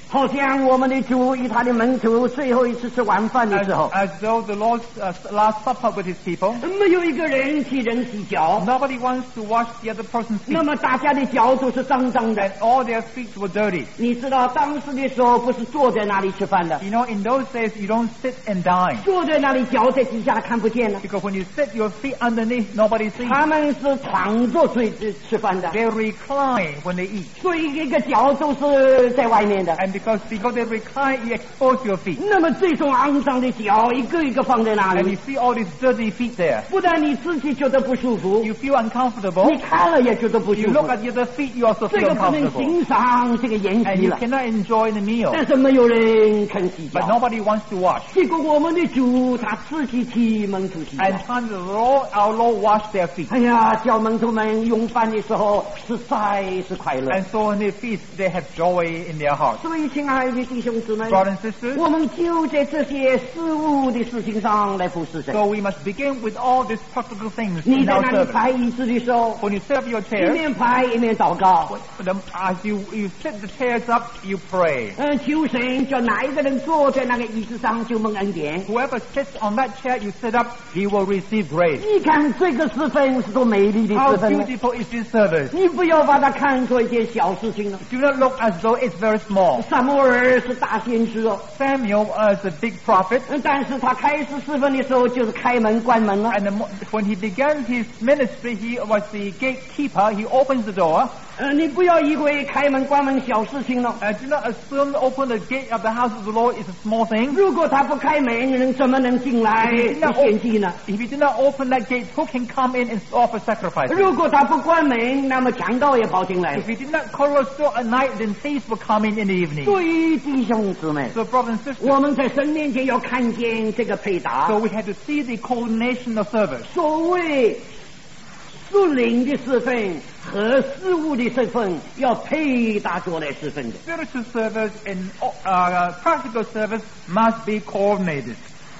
好像我们的主与他的门徒最后一次吃晚饭的
As,
时候，
as though the Lord's uh, last supper with his people,
没有一个人替人洗脚，
nobody wants to wash the other person's
那
feet,
么大家的脚都是脏脏的。
and all their feet were dirty.
你知道当时的时候不是坐在那里吃饭的，
You know, in those days, you don't sit and dine,
坐在那里脚在底下看不见了，
because when you sit your feet underneath, nobody sees.
他们是躺着睡吃饭的，
They recline when they eat,
所以一个脚都是在外面的。
and because because they recline, you expose your feet,
那么这种肮脏的脚一个一个放在那
and you
里，
see all these dirty feet there.
不但你自己觉得不舒服，
You feel uncomfortable.
你看了也觉得不舒
You
服
look。at the other feet, you also
这
feel
个不能
uncomfortable,
欣赏这个筵
and
席
you
了，
cannot enjoy the meal.
但是没有人肯洗
But
脚。
nobody wants to wash.
结果我们的主他自己替门徒洗脚。
And time the Lord, our Lord washed their feet.
哎呀，叫门徒们用饭的时候是在是快乐。
And so in their feast, they have joy in their hearts.
所以，亲爱的弟兄姊妹，
Brothers and sisters,
我们就在这些事物的事情上来服侍神。
so we must begin with all these practical things
你
in
在
our
那里
service.
排椅子的时候，
When you set up your
一
chairs,
面排一面祷告。
when the, as you, you set the chairs up, you pray.
嗯，求神叫哪一个人坐在那个椅子上就蒙恩典。
Whoever sits on that chair you sit up, he will receive grace.
你看这个侍奉是多美丽的
How
侍奉啊！
beautiful is this service?
你不要把它看作一件小事情了。
Do not look as though it's very small.
撒母耳是大先知哦，
Samuel is a big prophet,
嗯但是他开始侍奉的时候就是开门关门了。
and the, mo- when he began his ministry, he was the gatekeeper. He opens the door.
呃，你不要以为开门关门小事情了。
Uh, do not assume open the gate of the house of the Lord is a small thing.
如果他不开门，人怎么能进来
那
献祭呢？
If you do not open that gate, who can come in and offer sacrifices?
如果他不关门，那么强盗也跑进来了
If。you did not close the door at night, then thieves will come in in the evening.
所以弟兄姊妹，
So, brothers and sisters,
我们在神面前要看见这个配搭。
so we had to see the coordination of service.
所谓属灵的侍奉和事物的侍奉要配搭着来侍奉的。
Spiritual service and uh, practical service must be coordinated.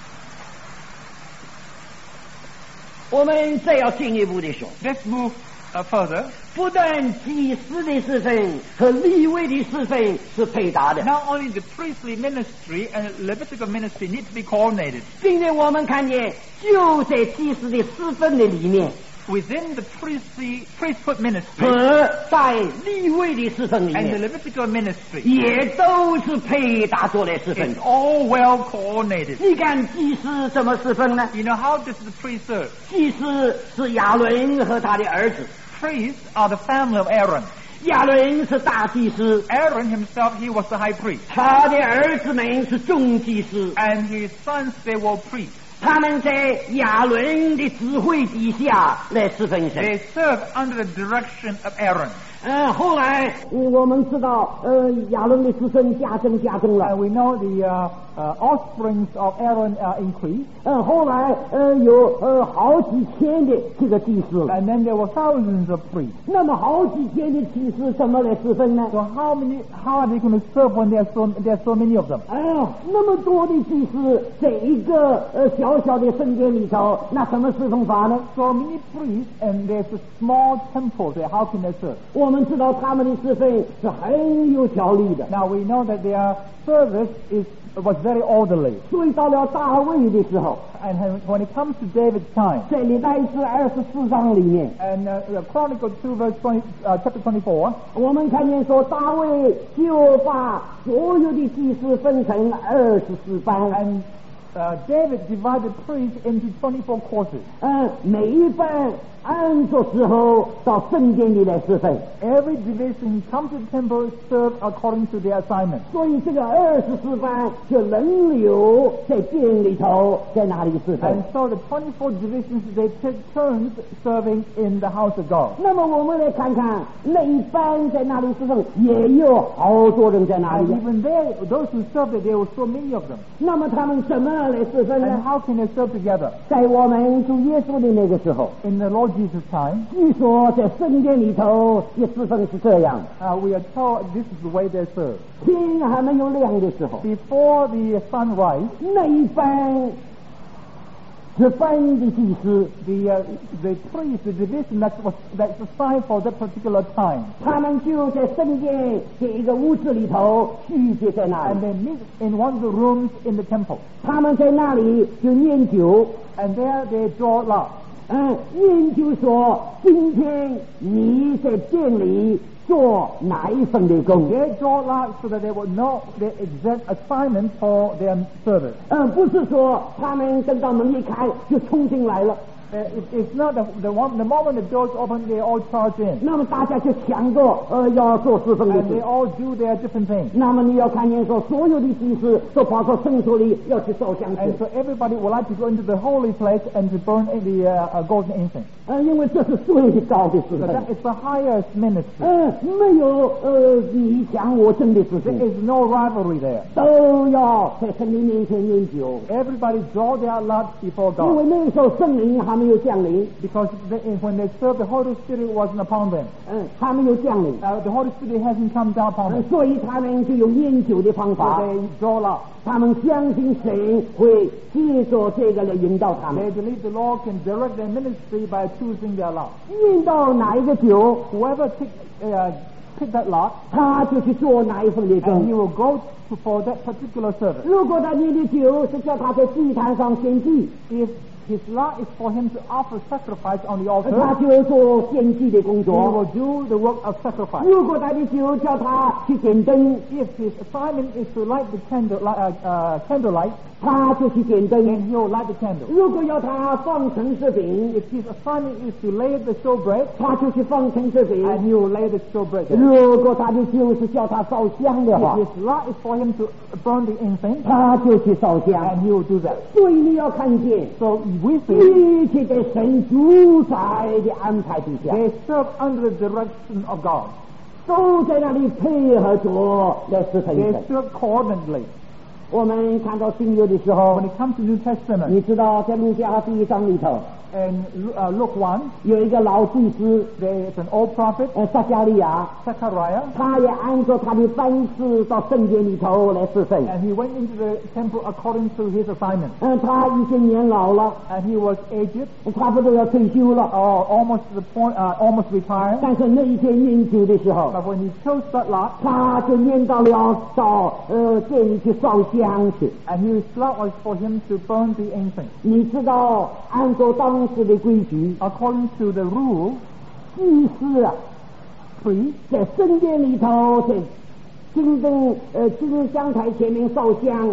我们再要进一步的说，
Let's move uh, further.
不但祭司的侍奉和立位的侍奉是配搭的，
Not only the priestly ministry and Levitical ministry need to be coordinated.
并且我们看见就在祭司的侍奉的里面
Within the priestly priesthood ministry
和在立位的侍奉里
and the
面，
Levitical ministry,
也都是配搭着来侍奉
it's
的。
all well coordinated.
你看祭司怎么侍奉呢？
You know how does the priest serve?
祭司是亚伦和他的儿子，
Priests are the family of Aaron.
亚伦是大祭司，
Aaron himself, he was the high priest.
他的儿子们是众祭司，
And his sons, they were priests.
他们在亚伦的指挥底下来侍奉神。
They served under the direction of Aaron.
嗯，后来我们知道，呃，亚伦的子孙加增加增
And
了。
we know the uh, uh, offsprings of Aaron uh, increased.
嗯，后来呃有呃好几千的这个祭司了。
And then there were thousands of priests.
那么好几千的祭司怎么来侍奉呢？
So how many? How are they going to serve when there are so there are so many of them?
哎呀，那么多的祭司在一个呃小小的圣殿里头，那什么侍奉法呢？
So many priests, and there's a small temple there. How can they serve?
我们知道他们的侍奉是很有条理的。
Now we know that their service is was very orderly.
所以到了大卫的时候，
And when it comes to David's time,
在历代志二十四章里面，
and uh, Chronicle two verse twenty, uh, chapter twenty-four,
我们看见说大卫就把所有的祭司分成二十四班，
and uh, David divided priests into twenty-four courses.
嗯，每一班按着时候到圣殿里来侍奉。
Every division come to the temple serve according to their assignment.
所以这个二十四班就轮流在殿里头，在那里侍奉。
And so the twenty-four divisions, they take turns serving in the house of God.
那么我们来看看那一班在那里侍奉，也有好多人在那
And
里。
even there, those who served there, there were so many of them.
那么他们怎么样来侍奉
And
呢？
how can they serve together?
在我们主耶稣的那个时候，
In the Lord Jesus' time,
据说在圣殿里头的侍奉是这样：
uh, we are told this is the way they serve.
天还没有亮的时候，
Before the sun rise,
那一班十分的祭司，
the uh, the priest, the division that was that's assigned for that particular time,
他们就在圣殿这一个屋子里头聚集在那
and
里，
they meet in one of the rooms in the temple,
他们在那里就念酒，
and there they draw lots.
嗯，念酒说今天你在店里做哪一份的工？
They draw lots so that they will know their exact assignment for their service.
嗯，不是说他们等到门一开就冲进来了，
Uh, it, it's not the, the one the moment the doors open, they all charge in,
那么大家就抢着呃要做四分的
and they
事。
all do their different things.
那么你要看见说，所有的祭司都跑到圣所里要去烧香去
And，so everybody would like to go into the holy place and to burn the uh, uh, golden incense.
呃，因为这是最高的事
So
情。
that is the highest ministry.
嗯，没有呃你强我争的事
There
情，
is no rivalry there.
都要在神灵面前念酒，
Everybody draw their lots before
因为
God,
那个时候圣灵还没有降临，
because they, when they served, the Holy Spirit wasn't upon them.
嗯，还没有降临，
Uh, the Holy Spirit hasn't come down upon
嗯
them.
所以他们就用念酒的方
So
法，
they draw lots.
他们相信神会借着这个来引导他
They
们，
believe the Lord can direct their ministry by choosing their lot.
念到哪一个酒，
Whoever pick, uh, pick that lot,
他就去做哪一份的
and he
工。
will go to, for that particular service.
如果他念的酒是叫他在祭坛上献祭，
If his lot is for him to offer sacrifice on the
他
altar,
就做献祭的工
he
作。
will do the work of sacrifice.
如果他的酒叫他去点灯，
If his assignment is to light the candle, uh, uh, candlelight,
他就去点灯。
then he'll light the candle.
如果要他放橙色饼，
If his assignment is to lay the showbread,
他就去放橙色饼。
and he will lay the showbread there.
如果他的酒是叫他烧香的话
If，his lot is for him to burn the incense,
他就去烧香。
and he will do that.
所以你要看见，
So we see
一切在神主宰的安排底下，
they serve under the direction of God.
都在那里配合着来实行
They
神。
serve coordinately.
我们看到新约的时候
When，it comes to New Testament,
你知道在路加第一章里头
in uh, Luke one,
有一个老祭司，
there is an old prophet,
呃，撒加利亚，
Zechariah,
他也按照他的班次到圣殿里头来侍奉。
and he went into the temple according to his assignment.
嗯，他已经年老了，
And he was aged,
差不多要退休了。
or almost to the point, uh, almost retired.
但是那一天念酒的时候，
But when he chose that lot,
他就念到了到呃店里去烧香去。
and his lot was for him to burn the incense.
你知道，按照当时的规矩，
According to the rule,
祭司啊，
priest
在圣殿里头在金灯呃金香台前面烧香，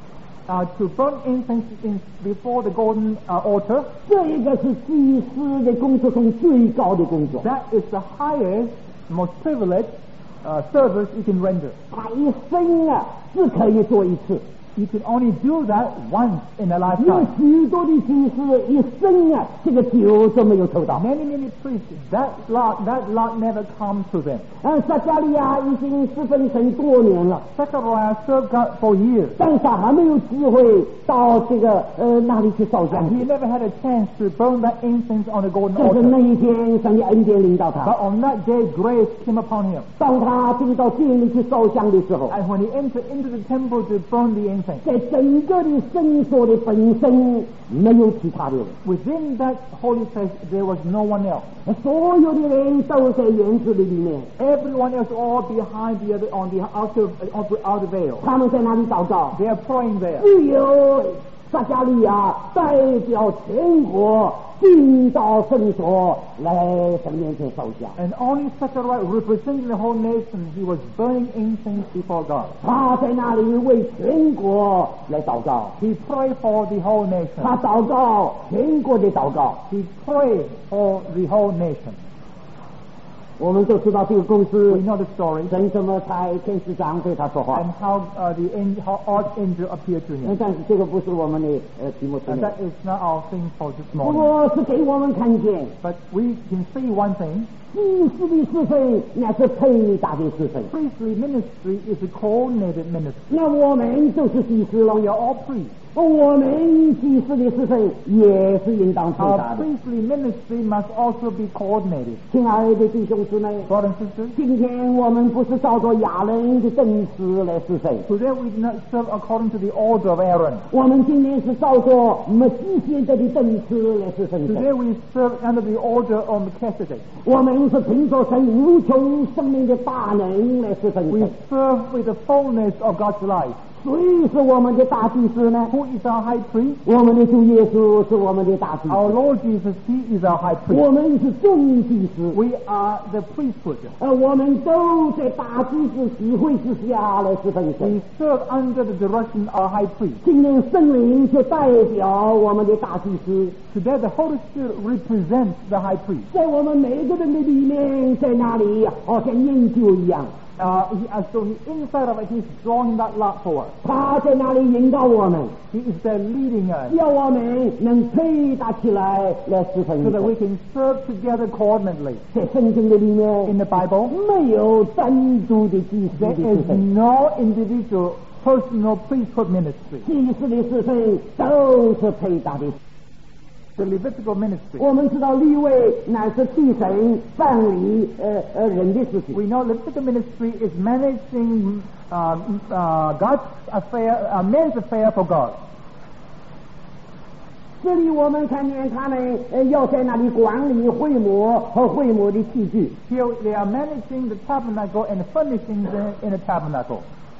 uh, to burn incense in, before the golden uh, altar,
这一个是祭司的工作中最高的工作。
that is the highest, most privileged uh, service you can render.
他一生啊只可以做一次。
You can only do that once in a
有
lifetime.
许多的祭司一生啊，这个酒都没有抽到。
Many, many priests, that lot, that lot never comes to them.
嗯，撒加利亚已经侍奉神多年了，
Zechariah served God for years,
但是他还没有机会到这个呃那里去烧香
and。he never had a chance to burn that incense on the golden
但是那
altar.
一天，神的恩典领导
But
他，
on that day, grace came upon him.
当他进到殿里去烧香的时候，
And when he entered into the temple to burn the incense,
在整个的圣所的本身没有其他的人，
within that holy place, there was no one else.
所有的人都在园子里里面，
Everyone else all behind the other, on the outer, on the outer veil.
他们在那里祷告，
They are praying there.
只有撒加利亚代表全国进到圣所来神面前烧香。
And only Zechariah, representing the whole nation, he was burning incense before God.
他在那里为全国来祷告，
He prayed for the whole
他
nation.
祷告全国的祷告。
He prayed for the whole nation.
我们都知道这个故
We
事，
know the story
神怎么才天使长对他说话。
and how uh, the angel, how archangel appeared to
那
him.
但是这个不是我们的呃题目之
And
内，
that is not our thing for this
不
morning.
过是给我们看见
But we can see one thing.
祭司的侍奉乃是配搭的侍奉。
Priestly ministry is a coordinated ministry.
那我们都是祭司了，
We are all priests.
我们祭司的侍奉也是应当配搭
Our
的。
priestly ministry must also be coordinated.
亲爱的弟兄兄姊妹，
brothers and sisters,
今天我们不是照着亚伦的正式来侍奉，
today we do not serve according to the order of Aaron.
我们今天是照着摩西先知的正式来侍奉神。
Today we serve under the order of Melchizedek.
我们是凭着神无穷生命的大能来侍奉
We
神。
serve with the fullness of God's life.
谁是我们的大祭司呢？
Who is our high priest?
我们的主耶稣是我们的大祭司，
Our Lord Jesus, He is our high
我
priest.
们是众祭司。
We are the priesthood.
呃，我们都在大祭司指挥之下来侍奉神。
We serve under the direction of our high priest.
今天圣灵就代表我们的大祭司，
Today the Holy Spirit represents the high priest.
在我们每个人的里面，在那里好像研究一样，
Uh, he, as so the inside of it, He's drawing that lot for us.
他在那里引导我们，
He is there leading us
要我们能配搭起来来侍奉
so that we
神。
can serve together coordinately.
在圣经的里
In
面，
the Bible,
没有单独的祭司
there
的侍
is
奉，
no individual personal priesthood ministry.
祭司的侍奉都是配搭的。
The Levitical ministry.
我们知道立位乃是替神办理呃呃人的事情。
We know Levitical ministry is managing uh, uh, God's affair, uh, man's affair for God.
这里我们看见他们呃要在那里管理会幕和会幕的器具。
Here they are managing the tabernacle and furnishings in, in the tabernacle.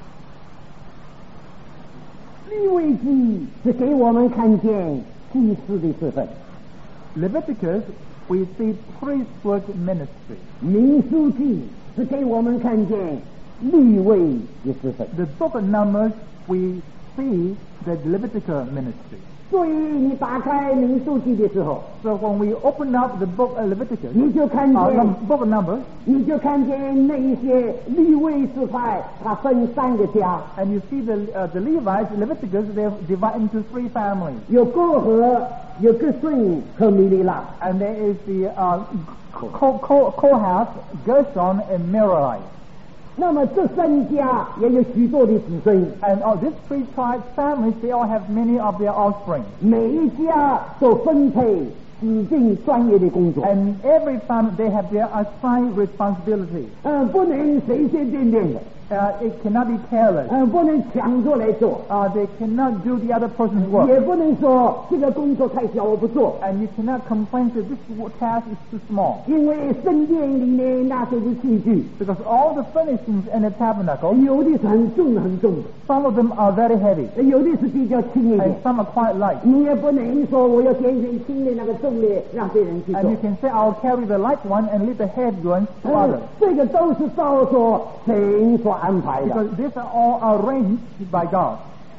立位记是给我们看见祭司的侍奉，
Leviticus, we see priesthood ministry.
民数记是给我们看见立位的侍奉。
The book of Numbers, we see the Levitical ministry.
所以你打开民数记的时候，
So when we open up the book of Leviticus,
你就看
uh,
见
num- book of Numbers,
你就看见那一些立位支派，它分三个家，
and you see the uh, the Levites, Leviticus, they're divided into three families.
有哥和，有哥顺和米利拉。
And there is the uh, Ko- Ko- Kohath, Gershon, and Merari.
那么这三家也有许多的子孙，
And oh, these three tribes, families, they all have many of their offspring.
每一家都分配指定专业的工作，
And every family, they have their assigned responsibility.
嗯，不能随随便便的，
Uh, it cannot be careless.
嗯，不能抢着来做，
Uh, they cannot do the other person's work.
也不能说这个工作太小我不做，
And you cannot complain that this wo- task is too small.
因为圣殿里面那些的器具，
Because all the furnishings in the tabernacle,
有的是很重很重的，
some of them are very heavy,
有的是比较轻一
and
点。
some are quite light.
你也不能说我要拣选轻的那个重的让别人去
And
做
you，can say, I'll carry the light one and leave the heavy one to
嗯
others.
这个都是照着神所安排的。
Because these are all arranged by God.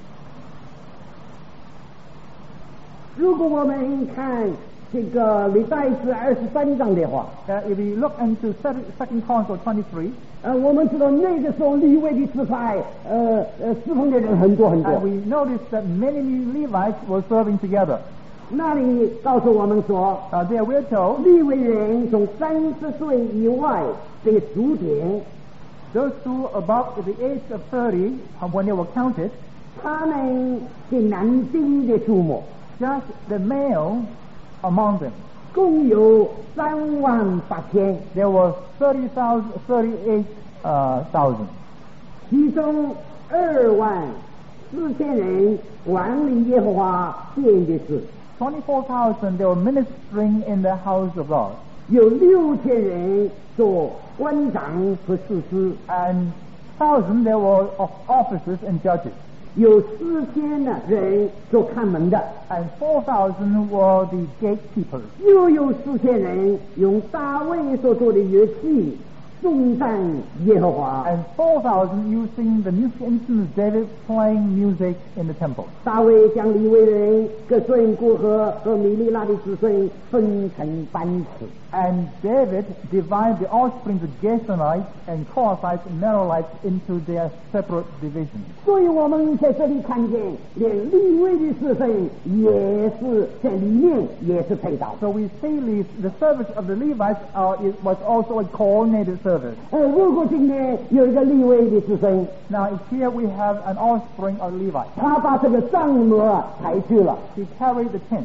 如果我们看这个历代志二十三章的话，
Uh, if we look into Second Second Chronicles twenty-three,
呃，我们知道那个时候立位的支派，呃呃，侍奉的人很多很多
and。we notice that many Levites were serving together.
那里告诉我们说，
Uh, there we're told
立位人从三十岁以外的数点，
those who above the age of thirty, uh, when they were counted,
他们的男丁的数目
just the male among them,
共有三万八千，
there were thirty thousand, thirty-eight uh, thousand.
其中二万四千人管理耶和华殿的事。
Twenty-four thousand, they were ministering in the house of God,
有六千人做官长和士师，
and thousand there were of officers and judges,
有四千的人做看门的，
and four thousand were the gatekeepers.
又有四千人用大卫所做的乐器颂赞耶和华。
And four thousand using the music instruments, David playing music in the temple.
大卫将利未人各孙过河和米利拉的子孙分成班次，
And David divided the offspring of Gershonites and Kohathites and Merarites into their separate divisions.
所以我们在这里看见，连利未的侍奉也是在里面也是配搭。
So we see the, the service of the Levites uh, it was also a coordinated service.
呃，如果今天有一个利未的子孙，
Now here we have an offspring of Levi.
他把这个帐幕抬去了，
He carried the tent.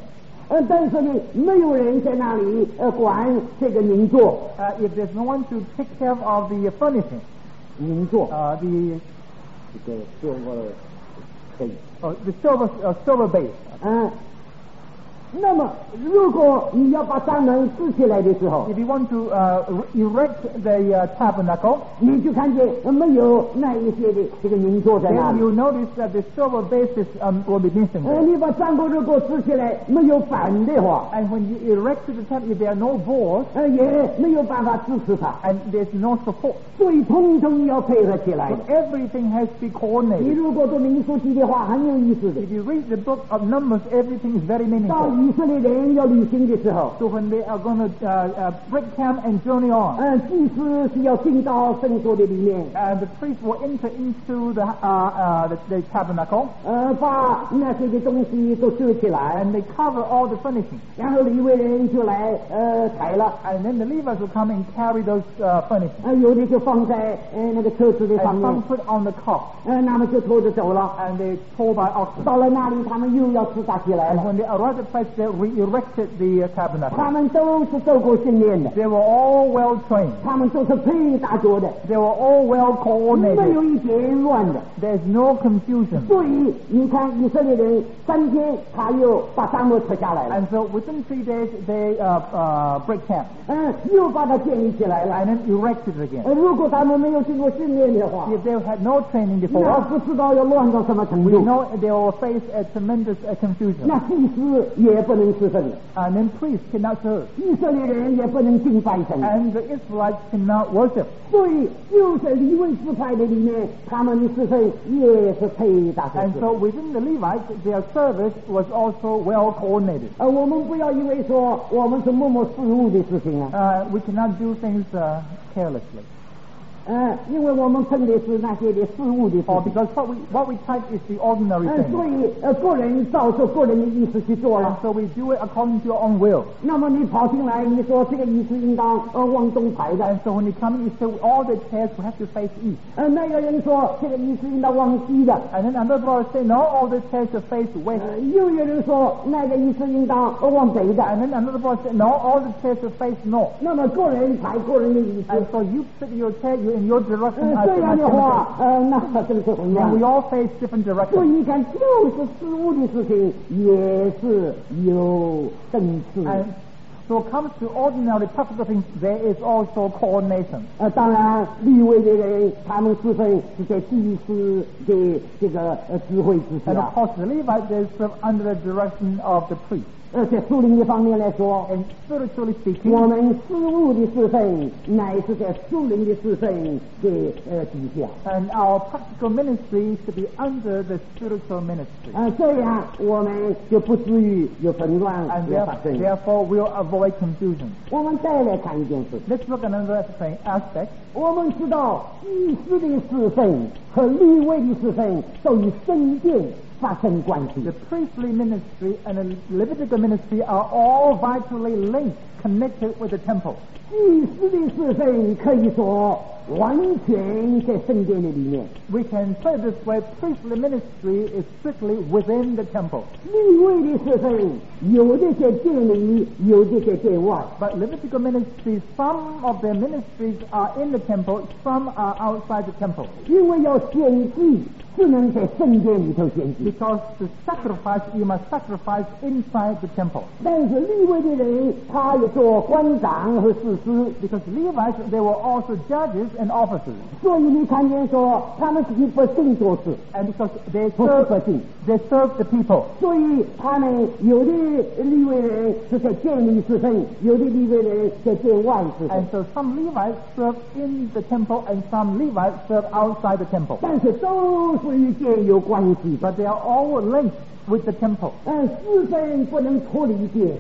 呃，但是呢，没有人在那里呃管这个银座。
Uh, if there's no one to take care of the furnishing,
银座
uh, the
这个 silver 可以。
uh, the silver uh, silver base.
嗯。那么，如果你要把帐门支起来的时候，
If you want to uh, erect the uh, tabernacle,
你就看见没有那一些的这个银座在那
then
里。
you notice that the silver bases um, will be missing
呃，
there.
你把帐篷如果支起来没有板的话，
And when you erect the temple, if there are no boards
呃，也没有办法支持它，
and there's no support,
所以通通要配合起来
so
的。
everything has to be
你
coordinated.
如果读民数记的话，很有意思的。
If you read the book of Numbers, everything is very
到
meaningful.
以色列人要旅行的时候，
So when they are going to uh, uh, break camp and journey on,
嗯、祭司是要进到圣所的里面，
uh, the priest will enter into the, uh, uh, the, the tabernacle,
呃，把那些的东西都遮起来，
and they cover all the furnishings.
然后利未人就来呃抬了，
And then the Levites will come and carry those uh, furnishings.
呃，有的就放在呃那个车子的上
And
面，
some put on the cart,
呃，那么就拖着走了。
and they pull by oxen.
到了那里，他们又要支搭起来
And
了。
when they arrived at the place, they re-erected the uh,
他
tabernacle.
们都是受过训练的，
They were all well trained.
他们都是配搭着的，
They were all well
没
coordinated.
有一点乱的。
There's no confusion.
所以你看以色列人三天，他又把帐幕撤下来了，
And so within three days, they uh, uh, break camp
嗯，又把它建立起来了。
and then erected it again.
呃，如果他们没有经过训练的话，
If they had no training
那
before,
不知道要乱到什么程
we
度。
know they will face a tremendous uh, confusion.
那祭司也不能侍奉，
And then priests cannot serve.
以色列人也不能敬拜神，
And the Israelites cannot worship.
所以就是利未支派的里面，他们的侍奉也是配搭着
And
的。
so within the Levites, their service was also well coordinated.
呃，我们不要以为说我们是默默事务的事情啊，
Uh, we cannot do things uh, carelessly.
嗯，因为我们碰的是那些的事务的事
Or
情，
because what we, what we type is the ordinary
嗯，所
thing.
以呃，个人照着个人的意思去做
And
了。
so we do it according to your own will.
那么你跑进来，你说这个意思应当呃往东排的，
And so when you come in, you say all the chairs will have to face east.
呃，那个人说这个意思应当往西的，
And then another brother say, no, all the chairs will face west.
呃，又有人说那个意思应当呃往北的。
And then another brother say, no, all the chairs will face north.
那么个人排个人的意思，
And so you sit your chair, you in your direction,
呃，
I
这
sit
样
my
的话
direction.
呃，那真是混
And
乱
we。all face different
所以
directions.
你看，就是事务的事情也是有层次。
And so it comes to ordinary practical things, there is also coordination.
呃，当然，立位的人他们侍奉是在祭司的这个呃指挥之
And
下
of。course, the Levites, they serve under the direction of the priest.
而且属灵的方面来说，
And spiritually
我
speaking,
们事务的侍奉乃是在属灵的侍奉的呃底下。
and our practical ministry should be under the spiritual ministry.
呃，这样我们就不至于有纷乱
And
的发
therefore,
生。
therefore we'll avoid confusion.
我们再来看一件事，
Let's look at another thing, aspect.
我们知道祭司的侍奉和立位的侍奉都与圣殿发生关系
The。priestly ministry and the Levitical ministry are all vitally linked, connected with the temple.
祭司的侍奉可以说完全在圣殿的里面，
We can say it this way, priestly ministry is strictly within the temple.
立位的侍奉有的在殿里，有的在殿外。
But Levitical ministry, some of their ministries are in the temple, some are outside the temple.
因为要献祭，只能在圣殿里头献祭。
Because to sacrifice, you must sacrifice inside the temple.
但是立位的人，他也做官长和士师，
Because Levites, they were also judges and officers.
所以你看见说他们是替百姓做事，
And because they
不是
serve,
百姓。
they serve the people.
所以他们有的立位人是在殿里侍奉，有的立位人在殿外侍奉
And。so some Levites serve in the temple and some Levites serve outside the temple.
但是都是与殿有关系的。
But they are all linked with the temple.
嗯，侍奉不能脱离殿。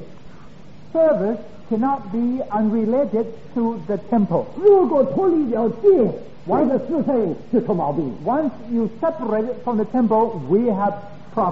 Service cannot be unrelated to the temple.
如果脱离了殿，我的侍奉就出毛病。
Once you separate it from the temple, we have problems.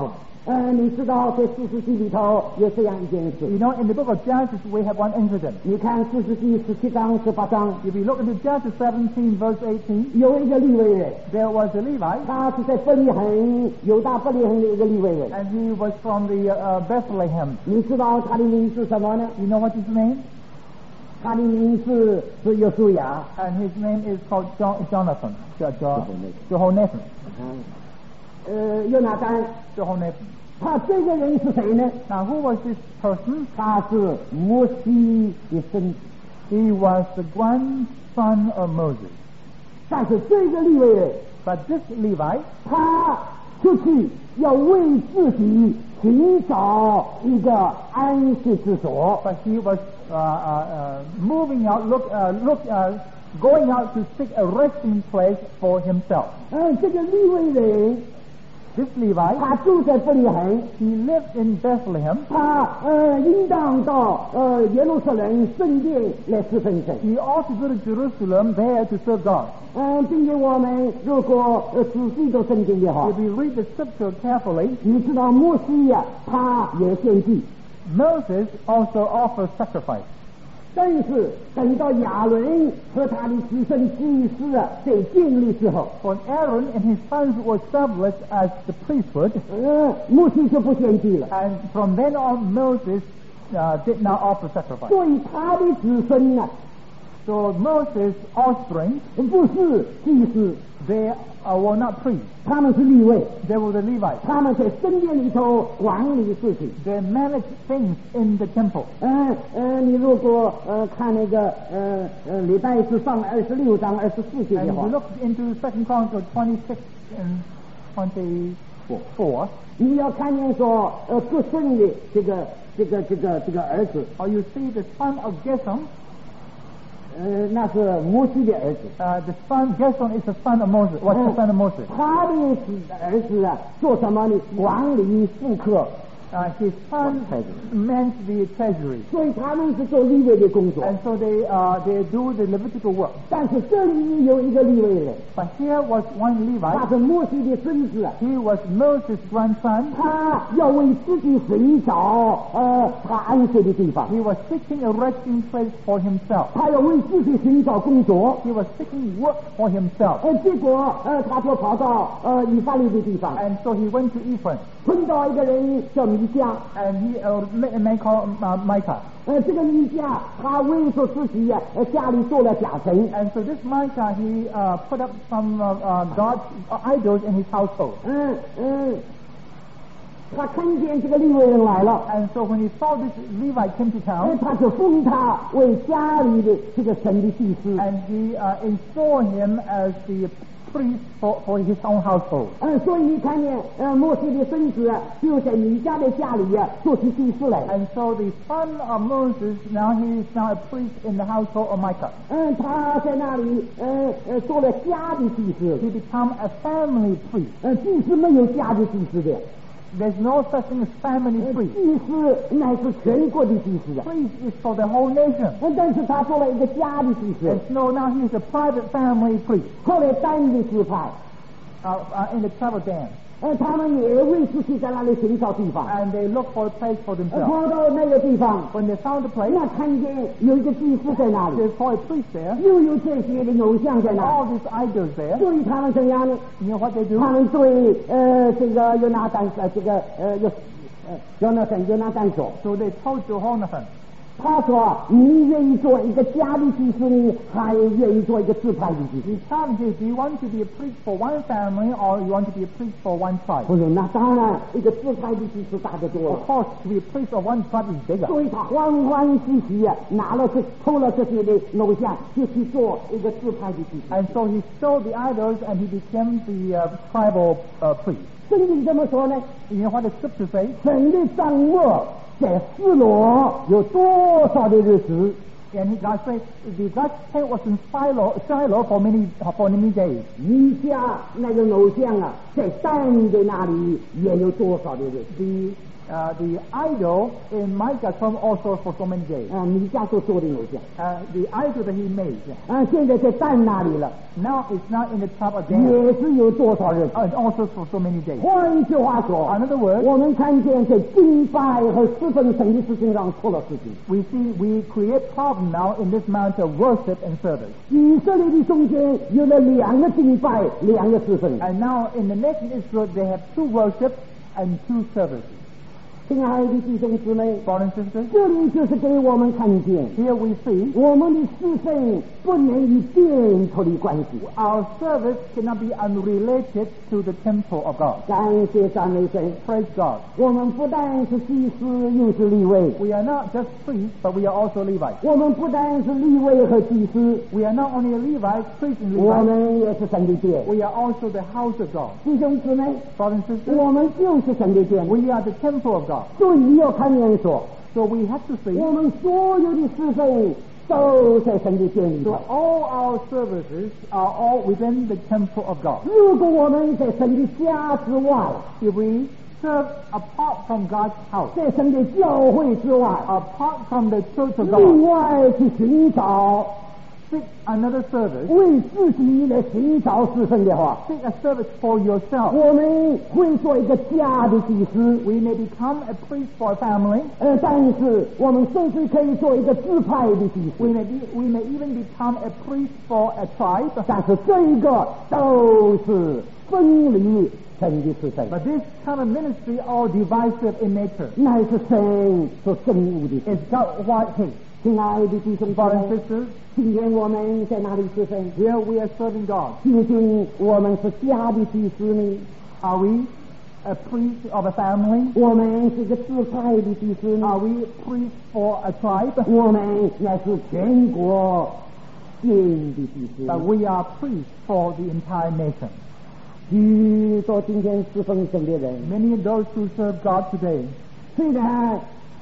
呃，你知道在四世纪里头有这样一件事。
You know, in the book of Genesis we have one incident.
你看四世纪十七章、十八章，
If you look into Genesis seventeen verse eighteen,
有一个利未人，
there was a Levite,
他是在伯利恒犹大伯利恒的一个利未人。
and he was from the uh, Bethlehem.
你知道他的名是什么呢？
You know what his name?
他的名字是约书亚。
And his name is called John, Jonathan. Jo- Jo- Jehonathan.
嗯，呃，约拿单，
Jehonathan.
他这个人是谁呢？
Now, who was this person?
他是摩西的孙子。
He was the grandson of Moses.
但是这个利未人，
But this Levite,
他出去要为自己寻找一个安息之所。
but he was uh, uh, uh, moving out, look, uh, look, uh, going out to seek a resting place for himself.
嗯，这个利未人，
This Levite,
他住在伯利恒，
he lived in Bethlehem.
他呃应当到呃耶路撒冷圣殿来侍奉神。
He ought to go to Jerusalem there to serve God.
嗯，并且我们如果呃仔细读圣经的话
If，you read the scripture carefully,
你知道摩西呀、他也献祭，
Moses also offers sacrifice.
但是等到亚伦和他的子孙祭司啊被建立之后，
When Aaron and his sons were established as the priesthood,
呃，摩西就不献祭了。
and from then on Moses uh, did not offer sacrifice.
所以他的子孙呢、
So Moses' offspring,
不是祭司，
they uh, were not priests.
他们是立位，
They were the Levites.
他们在圣殿里头管理事情。
They managed things in the temple.
嗯呃，你如果呃看那个呃呃礼拜是上二十六章二十四节
And
的
if
话
you，look into Second Chronicles twenty-six and twenty-four,
你要看见说呃各圣的这个这个这个这个儿子，
or you see the son of Gershom.
呃那是摩西的儿子，
Uh, the son Gershom is the son of Moses. Was the son of Moses.
他的儿子啊做什么呢？管理妇科，
Uh, his son meant the treasury,
所以他们是做立位的工作。
and so they uh, they do the Levitical work.
但是这里有一个立位人，
But here was one
他
Levite.
是摩西的孙子啊，
He was Moses' grandson.
他要为自己寻找呃他安息的地方，
He was seeking a resting place for himself.
他要为自己寻找工作。
He was seeking work for himself.
呃，结果呃他就跑到呃以法莲的地方，
And so he went to Ephraim,
碰到一个人叫弥迦。
and he uh, met a man called uh, Micah.
呃，这个弥迦他为说自己呀、呃家里做了假神。
And so this Micah, he uh, put up some uh, uh, God's uh, idols in his household.
嗯嗯，他看见这个利未人来了，
And so when he saw this Levite came to
呃
town,
他就封他为家里的这个神的祭司。
and he uh, installed him as the priest for, for his own household.
嗯，所以你看见呃摩西的孙子啊就在弥迦的家里呀、做起祭司来。
And so the son of Moses, now he is now a priest in the household of Micah.
嗯，他在那里呃呃做了家的祭司。
He become a family priest.
呃，祭司没有家的祭司的。
There's no such thing as family
呃
priest.
祭司乃是全国的祭司的，
Priest is for the whole nation.
呃但是他做了一个家的祭司
And，so now he is a private family priest
后来单的支派，
uh, uh, in the travel dan.
呃，他们也为自己在那里寻找地方，
And they look for a place for
呃
themselves.
跑到那个地方，
When they found a place,
那看见有一个祭司在那里，
they saw a priest there,
又有这些的偶像在
and
那
all
里，
these idols there.
所以他们怎样呢？
You know what they do?
他们对呃这个约拿单呃这个呃约呃约拿单约拿单说，
So they told Jehonathan,
他说你愿意做一个家的祭司呢，还愿意做一个支派的祭司？
he challenged, do you want to be a priest for one family or you want to be a priest for one tribe?
我说那当然，一个支派的祭司大得多
Of
了。
course, to be a priest of one tribe is bigger.
所以他欢欢喜喜啊，拿了这偷了这些的偶像，就去做一个支派的祭司。
And so he sold the idols and he became the uh, tribal uh, priest.
圣经怎么说呢？
You know what the scripture says?
神的帐幕在示罗有多少的日子？
And he, God says, the God's tent was in Shiloh, Shiloh for many, for many days.
弥迦那个偶像啊，在但的那里也有多少的日子？
The Uh, the idol in Micah come also for so many days.
啊，米迦所做的偶像，
Uh, the idol that he made.
啊，现在在蛋那里了，
Now it's not in the top of Dan.
也是有多少日子？
Uh, and also for so many days.
换句话说，
In other words,
我们看见在敬拜和侍奉神的事情上出了事情。
we see we create problem now in this matter of worship and service.
以色列的中间有了两个敬拜，两个侍奉。
And now in the nation Israel, they have two worship and two services.
亲爱的弟兄姊妹，
Brothers and sisters,
这里就是给我们看见，
here we see
我们的侍奉不能与殿脱离关系。
our service cannot be unrelated to the temple of God.
感谢赞美神，
Praise God.
我们不但是祭司，又是利未；
We are not just priests, but we are also Levites.
我们不但是利未和祭司，
We are not only Levites, priests and
我
Levites,
们也是神的殿。
we are also the house of God.
弟兄姊妹，
Brothers and sisters,
我们就是神的殿。
we are the temple of God.
所以要看见说，
So we have to see,
我们所有的侍奉都在神的殿里
so
头。
all our services are all within the temple of God.
如果我们在神的家之外，
If we serve apart from God's house,
在神的教会之外，
apart from the church of
另
God,
外去寻找
seek another service,
为自己来寻找侍奉的话，
seek a service for yourself.
我们会做一个家的祭司，
We may become a priest for a family.
呃，但是我们甚至可以做一个支派的祭
We
司，
may be, we may even become a priest for a tribe.
但是这一个都是分离神的侍奉，
But this kind of ministry all divisive in nature.
乃是神所憎恶的事。
It's God what hates.
亲爱的弟兄姊
Brothers and
妹，
sisters,
今天我们在哪里侍奉？
here we are serving God.
究竟我们是家的祭司呢？
Are we a priest of a family?
我们是个支派的祭司呢？
Are we priests for a tribe?
我们乃是全国殿的祭司。
But we are priests for the entire nation.
许多今天侍奉神的人，
Many of those who serve God today,
虽然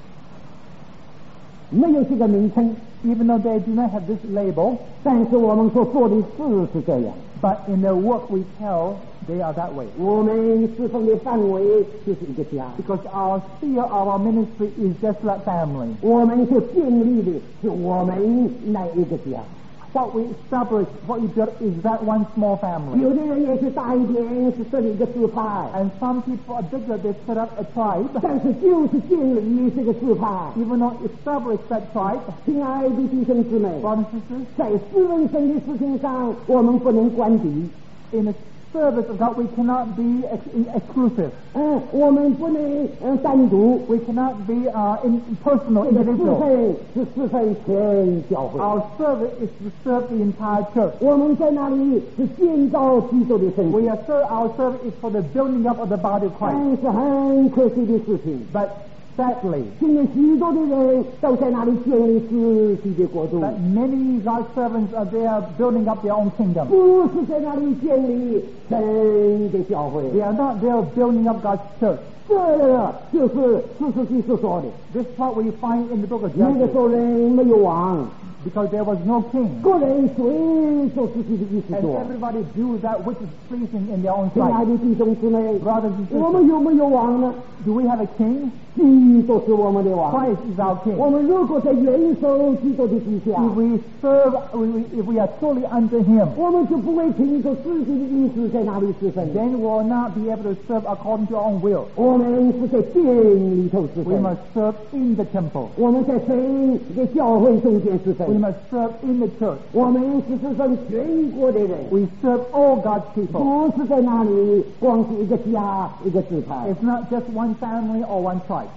没有这个名称，
even though they do not have this label,
但是我们所做的事是这样。
but in their work we tell they are that way.
我们侍奉的范围就是一个家，
Because our sphere of our ministry is just like family.
我们所建立的是我们那一个家。
What we establish, what we build is that one small family.
有的人也许大一点，是设立一个支派，
And some people are bigger, they set up a tribe.
但是就是建立这个支派。
Even though establish that tribe,
亲爱的弟兄姊妹，
brothers and sisters,
在侍奉神的事情上，我们不能关闭。
in the service of God we cannot be ex- exclusive.
嗯，我们不能嗯单独。
We cannot be uh, in, personal
这个侍
individual.
奉是侍奉全教会。
Our service is to serve the entire church.
我们在那里是建造基督的身
We
体。
are ser- our service is for the building up of the body of Christ.
但是很可惜的事情，
But sadly,
今天许多的人都在那里建立自己的国度，
that many God's servants are there building up their own kingdom.
不是在那里建立神的教会。
They are not there building up God's church.
这个就是四世纪所说的，
This is what we find in the book of
那个时
Judges.
候人没有王，
Because there was no king.
个人随做自己的意思
And
做。
everybody do that which is pleasing in their own
亲爱
sight.
的弟兄姊妹，
Brothers and
我
sisters,
们有没有王呢？
do we have a king?
基督是我们的王。
Christ is our king.
我们如果在元首基督的底下，
If we serve, if we are totally under him,
我们就不会凭着自己的意思在哪里侍奉。
then we will not be able to serve according to our own will.
我们是在殿里头侍
We
奉，
must serve in the temple.
我们在神的教会中间侍
We
奉，
must serve in the church.
我们是侍奉全国的人，
We serve all God's people.
不是在那里光是一个家一个支派。
It's not just one family or one tribe.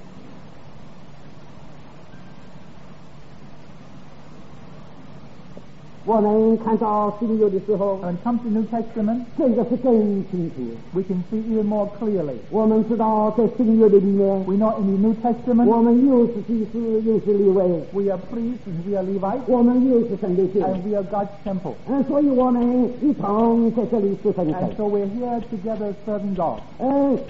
我们看到新约的时候，
When it comes to New Testament,
这个是更清楚。
we can see even more clearly.
我们知道在新约的里面，
We know in the New Testament,
我们又是祭司又是利未，
we are priests and we are Levites
我们又是神的殿。
and we are God's temple.
嗯，所以我们一同在这里侍奉神。
And so we're here together serving God.
嗯，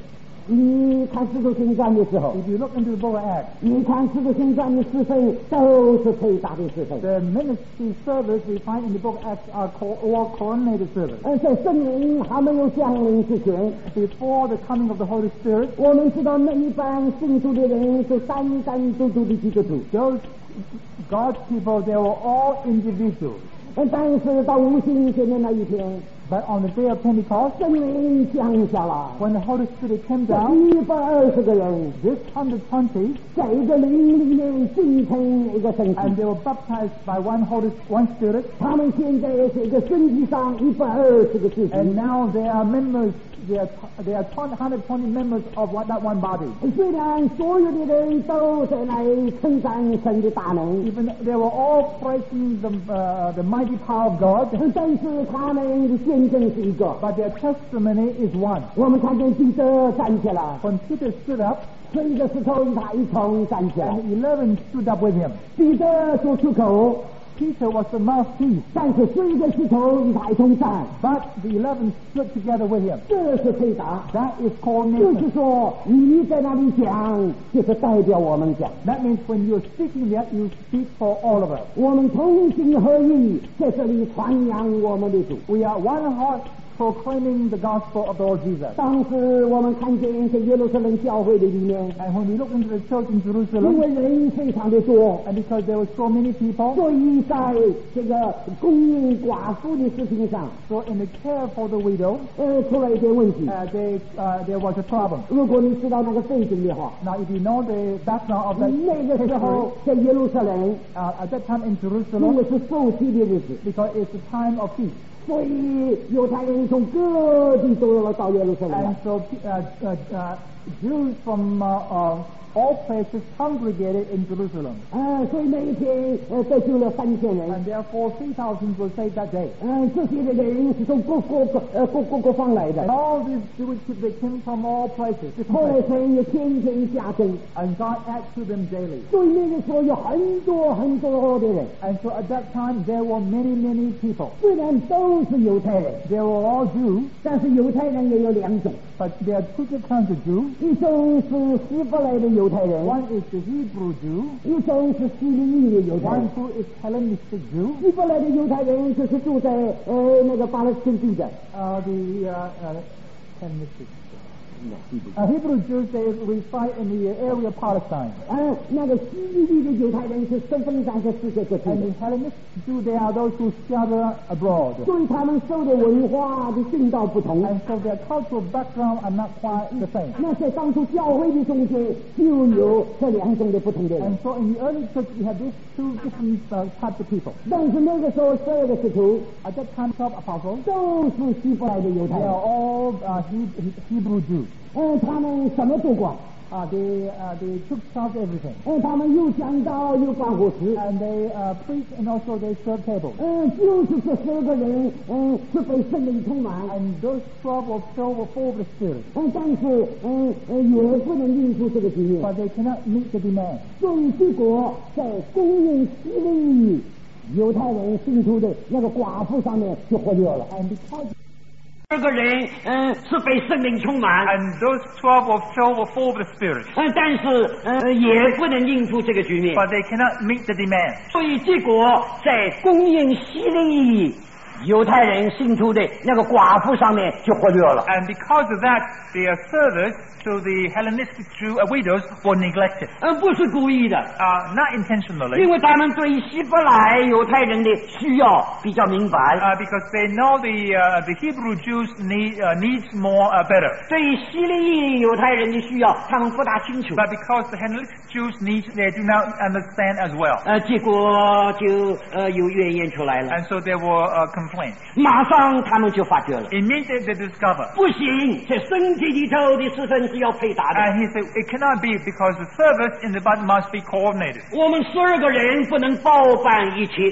你看《使徒行传》的时候，
if you look into the book of Acts,
你看《使徒行传》的侍奉都是配搭的侍奉。
the ministry service we find in the book of Acts are called all coordinated service.
而在圣灵还没有降临之前，
Before the coming of the Holy Spirit,
我们知道那一般信主的人是单单独独的基督徒。
those God's people, they were all individuals.
但是到五旬节的那一天，
But on the day of Pentecost,
圣灵降下来，
when the Holy Spirit came
这
down,
一百二十个人
this one hundred twenty,
在一个灵里面进成一个身体，
and they were baptized by one Holy one Spirit,
他们现在是一个身体上一百二十个肢体。
and now they are members. They are they are one hundred twenty members of one, that one body.
虽然所有的人都在来称赞神的大能，
Even they were all praising the uh, the mighty power of God,
但是他们的见证是一个。
but their testimony is one.
我们看见彼得站起来，
When Peter stood up,
十一个石头与他一同站起来。
and eleven stood up with him.
彼得说出口，
Peter was the mouthpiece,
但是十一个石头与他一同站，
but the eleven stood together with him.
这是配搭。
That is
就
coordination.
是说，你在那里讲，就是代表我们讲。
That means when you're speaking that, you speak for all of us.
我们同心合意，在这里传扬我们的主。
We are one heart proclaiming the gospel of the Lord Jesus.
当时我们看见在耶路撒冷教会的里面，
And when we look into the church in
因
Jerusalem,
为人非常的多，
and because there were so many people,
所以在这个供应寡妇的事情上，
so in the care for the widow,
呃，出了一点问题。
uh, they, uh, there was a problem.
如果你知道那个背景的话，
Now, if you know the background of that
那个时
history,
候在耶路撒冷，
uh, at that time in
因为
Jerusalem,
是受气的日子，
because it's a time of peace,
所以犹太人从各地都要到耶路撒冷来
and。so uh, uh, uh, Jews from uh, uh, all places congregated in Jerusalem,
呃，所以那一天呃得救了三千人。
and therefore three thousand were saved that day.
嗯，这些的人是从各各各呃各各个方来
And
的，
all these Jewish people, they came from all places, different
后来
places,
神也天天加增，
and God added to them daily.
所以那个时候有很多很多的人，
And so at that time, there were many, many people.
虽然都是犹太人，
They were all Jews,
但是犹太人也有两种，
but there are two different kinds of Jews.
一种是希伯来的犹太人，
One is the Hebrew Jew,
一种是希利尼的犹太
one
人。
who is Hellenistic Jew.
希伯来的犹太人就是住在呃那个巴勒斯坦地的，
Uh, the uh, uh, Hellenistic. Uh, Hebrew Jews, they reside in the area of Palestine.
呃，那个希利尼的犹太人是身分散在世界各地
And
的
the， Hellenistic Jews, they are those who scatter abroad.
所以他们受的文化的信道不同。
And so their cultural background are not quite the same.
那在当初教会的中间就有这两种的不同的人，
And so in the early church, we had these two different uh, types of people.
但是那个时候十二个使徒
At that time, twelve apostles,
都是希伯来的犹
they
太
are
人，
all uh, He- Hebrew Jews.
嗯，他们什么都管，
Uh, they, uh, they took charge of everything.
嗯，他们又讲道又管伙食，
And they uh, preach and also they serve tables.
嗯，就是这十二个人，嗯，是被圣灵充满，
And those twelve were filled with full of the Spirit.
嗯，但是嗯嗯也不能应付这个局面，
But they cannot meet the demand.
所以结果在供应希利犹太人信徒的那个寡妇上面就活跃了。
And because
这个人，嗯，是被圣灵充满，
And those twelve were filled with full of the Spirit,
嗯，但是嗯也不能应付这个局面，
but they cannot meet the demand.
所以结果在供应希利犹太人信徒的那个寡妇上面就活跃了。
And because of that, their service to the Hellenistic Jew uh, widows were neglected,
嗯，不是故意的，
uh, not intentionally,
因为他们对希伯来犹太人的需要比较明白，
uh, because they know the uh, the Hebrew Jews need uh, needs more uh, better.
对希利犹太人的需要他们不大清楚，
But because the Hellenistic Jews need, they do not understand as well,
呃，结果就呃有怨言出来了，
and so there were uh, complaints.
马上他们就发觉了，
Immediately they discover,
不行，这身体里头的事情是要配搭的。
and he said it cannot be because the service in the body must be coordinated.
我们十二个人不能包办一切，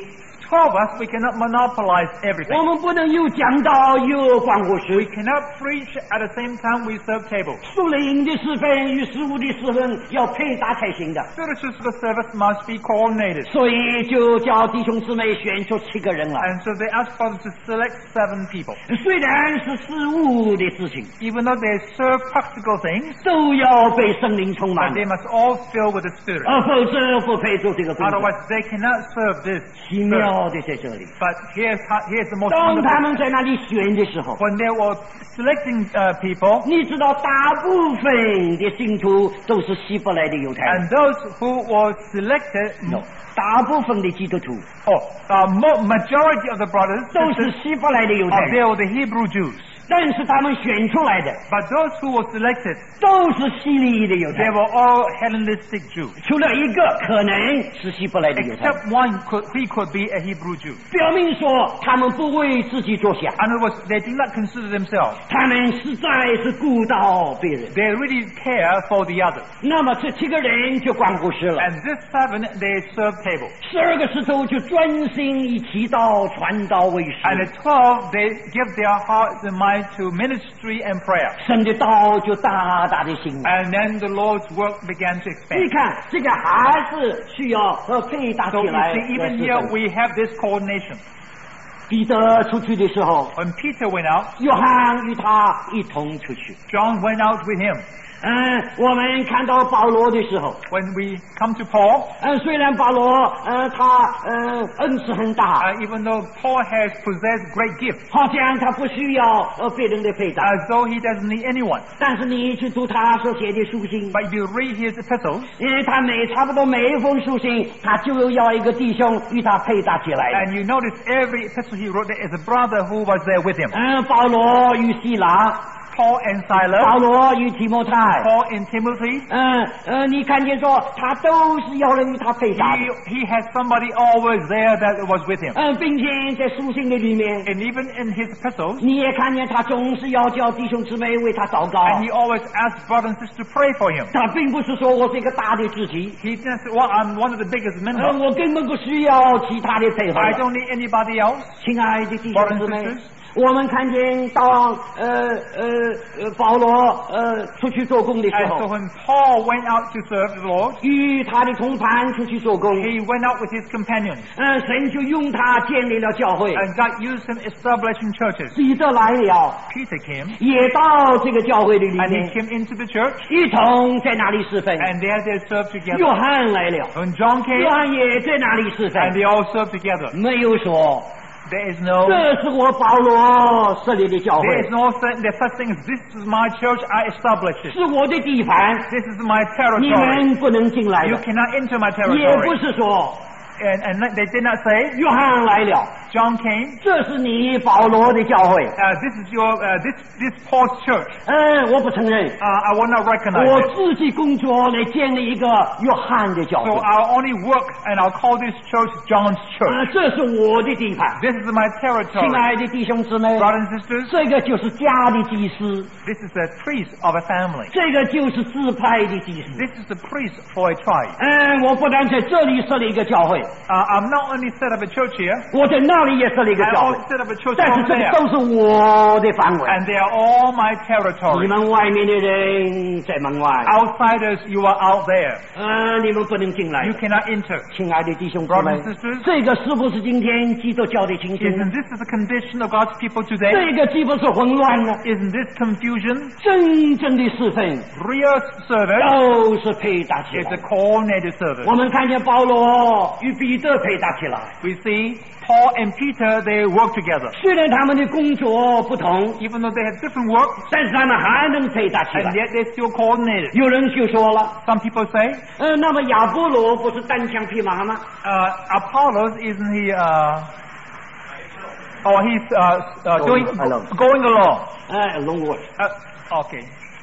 twelve of us, we cannot monopolize
我
everything.
们不能又讲道又管护
We
事。
cannot preach at the same time we serve tables.
属灵的侍奉与事务的侍奉要配搭才行的，
Spiritual service must be coordinated.
所以就叫弟兄姊妹选出七个人来。
And so they asked brothers to select seven people.
虽然是事务的事情，
Even though they serve practical things,
都要被圣灵充满
but，they must all fill with the Spirit.
而否则不配做这个工作。
Otherwise, they cannot serve this.
奇妙的在这里，
But here's how, here's the most
当他
wonderful.
们在那里选的时候，
When they were selecting uh, people,
你知道大部分的信徒都是希伯来的犹太人
and those who were selected,
，no，大部分的基督徒
oh, uh, mo- majority of the brothers
都是
sisters,
希伯来的犹太
uh,
人，
they were the Hebrew Jews.
但是他们选出来的
But those who were selected,
都是希利的犹太
they
人，
were all Hellenistic Jews.
除了一个可能是希伯来的犹太人，
Except one, could, he could be a Hebrew Jew.
表明说他们不为自己着想，
In other words, they did not consider themselves.
他们实在是顾到别人。
They really care for the others.
那么这七个人就管护事了，
And this seven, they serve tables.
十二个石头就专心以祈祷、传道为
And
师，
the twelve, they give their hearts and mind to ministry and prayer.
神的道就大大的兴旺。
And then the Lord's work began to
你
expand.
看，这个还是需要和配搭
So
起
you
来
see,
的
even
事
here
情。
we have this coordination.
彼得出去的时候，
When Peter went out,
约翰与他一同出去。
John went out with him.
嗯，我们看到保罗的时候，
When we come to Paul,
嗯，虽然保罗，嗯，他，嗯，恩赐很大，
uh, even though Paul has possessed great gifts,
好像他不需要呃别人的配搭，
as though he doesn't need anyone.
但是你去读他所写的书信，
But if you read his epistles,
因为他每差不多每一封书信，他就要一个弟兄与他配搭起来的。
and you notice every epistle he wrote, there is a brother who was there with him.
嗯，保罗与希拉，
Paul and
保
Silas,
罗与提摩太，
Paul and Timothy.
嗯呃，你看见说他都是要人与他配搭的，
He, he had somebody always there that was with him.
嗯，并且在书信的里面，
And even in his epistles,
你也看见他总是要叫弟兄姊妹为他祷告。
and he always asked brothers and sisters to pray for him.
他并不是说我是一个大的肢体，
He didn't say, well, I'm one of the biggest
嗯，
members.
我根本不需要其他的配合。
I don't need anybody else.
亲爱的弟兄
Brothers
姊
and
妹
sisters,，
我们看见当呃呃呃保罗呃出去做工的时
And so
候，
when Paul went out to serve the Lord,
与他的同伴出去做工，
he went out with his companions.
嗯，神就用他建立了教会。
And God used him establishing churches.
彼得来了，
Peter came,
也到这个教会的里
and he
面，
came into the church,
一同在那里侍奉。
and there they served
约
together.
翰来了，
When John
约
came,
翰也在那里侍奉，
and they all served together.
没有说
There is no,
这是我保罗设立的教
there is
会，
no such, there's such thing as this is my church, I established it.
是我的地盘，
This is my
你
territory.
们不能进来
You
的。
cannot enter my
也不
territory.
是说
And, and they did not say,
约翰来了，
John came,
这是你保罗的教会。
uh, this is your, uh, this, this Paul's church.
嗯，我不承认，
Uh, I will not recognize
我
it.
自己工作来建立一个约翰的教
So
会。
I'll only work and I'll call this church John's
啊，
church.
这是我的地盘。
This is my
亲
territory.
爱的弟兄姊妹，
Brothers and sisters,
这个就是家的祭司，
this is the priest of a family.
这个就是自派的祭司。
This is the priest for a tribe.
嗯，我不但在这里设立一个教会，
Uh, I'm not only set up a church here,
我在那里也设立一个
I
教会
also，set up a church
但是
over
这个
there.
都是我的范围。
And they are all my
你
territory.
们外面的人在门外，
Outsiders, you are out there.
嗯，你们不能进来
You。cannot enter.
亲爱的弟兄姊
Brothers
妹
and，sisters,
这个是不是今天基督教的情形
isn't this the condition of God's people today?
这个既不是混乱呢，
Isn't this confusion?
真正的侍奉
Real service
都是配搭起
is
来
a。coordinated service.
我们看见保罗与彼得配搭起来，
We see Paul and Peter, they work together.
虽然他们的工作不同，
Even though they have different work,
但是他们还能配搭起
and
来。
yet they still coordinated.
有人就说了，
Some people say,
嗯，那么亚波罗不是单枪匹马吗？
uh, Apollos, isn't he, uh, oh, he's uh, uh,
Going
doing,
along.
going along.
哎，龙我，
Uh, okay.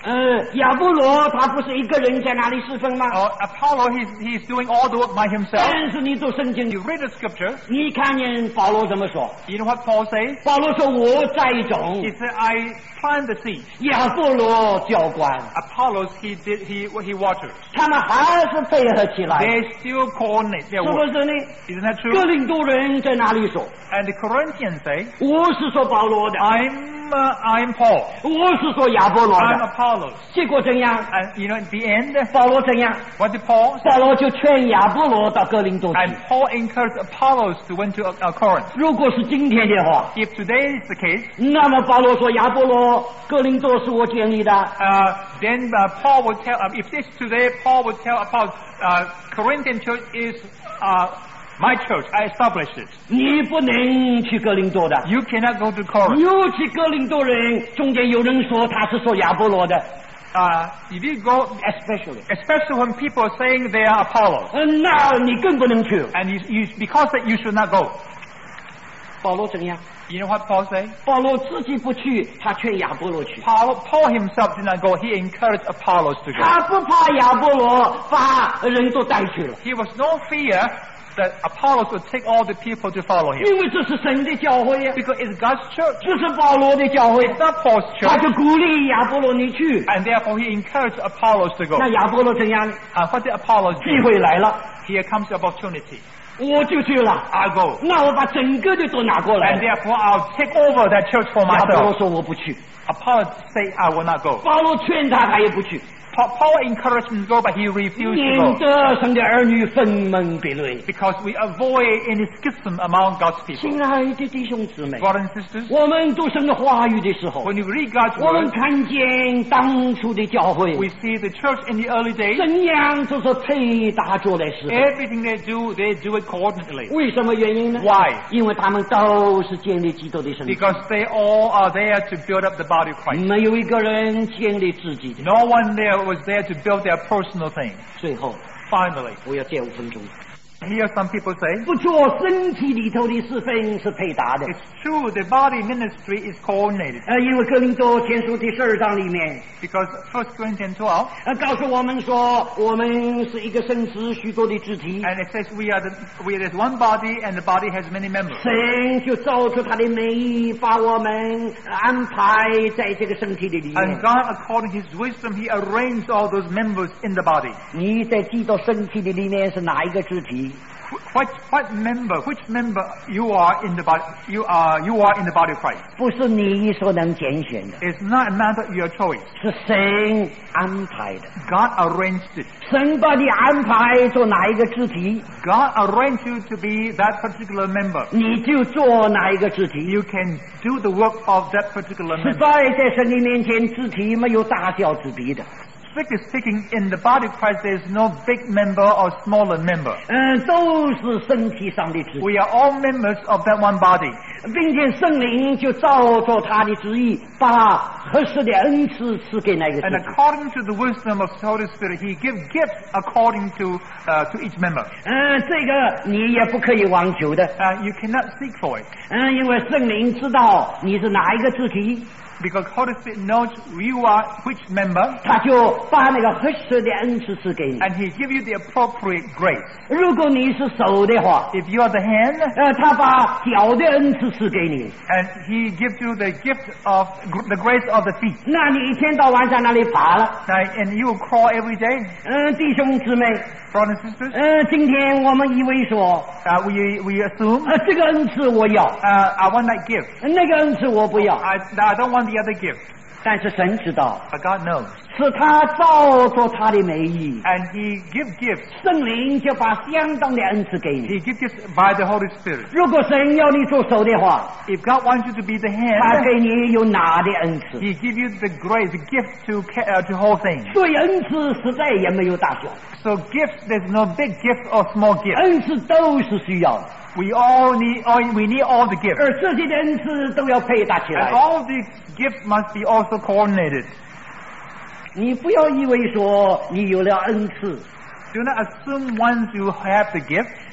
呃，亚波罗他不是一个人在那里侍奉吗？
Oh, Apollo, he's, he's doing all the work by himself.
但是你读圣经，
You read the scriptures,
你看见保罗怎么说？
you know what Paul says?
保罗说：“我栽种
He，said, I plant the seed.
亚波罗浇灌，
Apollos, he did, he, he waters.
他们还是配合起来，
They still coordinate their
是不
work.
是呢？
Isn't that
哥
true?
林多人在哪里说？
And the Corinthians say,
我是说保罗的，
I'm, uh, I'm Paul.
我是说亚波罗
I'm
的。
Apollos.
结果怎样？
And, you know, at the end,
保罗怎样？
what did Paul say?
保罗就劝亚波罗到哥林多去。
And Paul encouraged Apollos to went to uh, Corinth.
如果是今天的话，
If today is the case,
那么保罗说亚波罗哥林多是我建立的，
uh, then uh, Paul would tell, uh, if this today, Paul would tell Apollos, uh, Corinthian church is uh, my church. I established it.
你不能去哥林多的。
You cannot go to Corinth.
尤其哥林多人中间有人说他是说亚波罗的
Uh, if you go,
，especially，
especially when people are saying they are Apollos,
嗯，那你更不能去。
and you, you, because that you should not go.
保罗怎样？
You know what Paul said?
保罗自己不去，他劝亚波罗去。
Paul, Paul himself did not go. He encouraged Apollos to go.
他不怕亚波罗把人都带去了，
He was no fear that Apollos would take all the people to follow him.
因为这是神的教会呀，
Because it's God's church.
这是保罗的教会，
It's not Paul's
他
church.
就鼓励亚波罗你去。
And therefore he encouraged Apollos to go.
那亚波罗怎样呢？
And what did Apollos
机
do?
会来了，
Here comes the opportunity.
我就去了。
I'll go.
那我把整个的都拿过来
And。therefore I'll take over that church for
亚波罗
myself.
说我不去，
Apollos say I will not go.
保罗劝他，他也不去，
Pa- Paul encouraged him to go, but he refused
免
to go.
得神的儿女分门别类。
Because we avoid any schism among God's people.
亲爱的弟兄姊妹，
Brothers and sisters,
我们读神的话语的时候，
when you read God's
我们
word,
看见当初的教会
we see the church in the early days,
怎样就是配搭做来事。
everything they do, they do it coordinately.
为什么原因呢
Why?
因为他们都是建立基督的身体，
Because they all are there to build up the body of Christ.
没有一个人建立自己的。
No one there was there to build their personal thing.
最后，
Finally,
我要借五分钟。
here some people say,
不做身体里头的侍奉是配搭的。
it's true, the body ministry is coordinated.
呃，因为哥林多前书第十二章里面，
Because First Corinthians twelve,
呃，告诉我们说，我们是一个身子许多的肢体，
and it says we are the, we, there's one body and the body has many members.
神就照出他的美意，把我们安排在这个身体的里
And
面。
God, according to His wisdom, He arranged all those members in the body.
你在基督身体的里面是哪一个肢体？
What, what member, which member you are in the body, you are, you are in the body of Christ.
不是你所能拣选的，
It's not a matter of your choice.
是神安排的。
God arranged it.
神把你安排做哪一个肢体，
God arranged you to be that particular member.
你就做哪一个肢体。
You can do the work of that particular
实
member.
在在神的面前，肢体没有大小之别的，
Strictly speaking, in the body of Christ, there is no big member or smaller member.
嗯，都是身体上的肢体。
We are all members of that one body.
并且圣灵就照着他的旨意，把合适的恩赐赐给那个
And
肢体。
according to the wisdom of the Holy Spirit, He gives gifts according to uh, to each member.
嗯，这个你也不可以妄求的。
Uh, you cannot seek for it
嗯，因为圣灵知道你是哪一个肢体，
because Holy Spirit knows you are which member,
他就把那个合适的恩赐赐给你。
and He gives you the appropriate grace.
如果你是手的话，
If you are the hand,
呃，他把脚的恩赐赐给你，
and He gives you the gift of gr- the grace of the feet.
那你一天到晚在那里爬了。
Now, and you will crawl every day,
嗯，弟兄姊妹，
brothers and sisters.
嗯，今天我们以为说，
Uh, we we assume
呃，这个恩赐我要，
uh, I want that gift.
那个恩赐我不要，
I I don't want the other gift,
但是神知道，
but God knows,
是他照着他的美意，
and He gives gifts.
圣灵就把相当的恩赐给你。
He gives gifts by the Holy Spirit.
如果神要你做手的话，
If God wants you to be the
他
hand,
给你有哪的恩赐？
He gives you the grace, the gift to ca- uh, to hold things.
所以恩赐实在也没有大小，
So gifts, there's no big gift or small gift.
恩赐都是需要的，
We all need, all, we need all the gifts,
而这些的恩赐都要配搭起
and
来。
all these gifts must be also coordinated.
你不要以为说你有了恩赐，
Do not assume once you have the gift,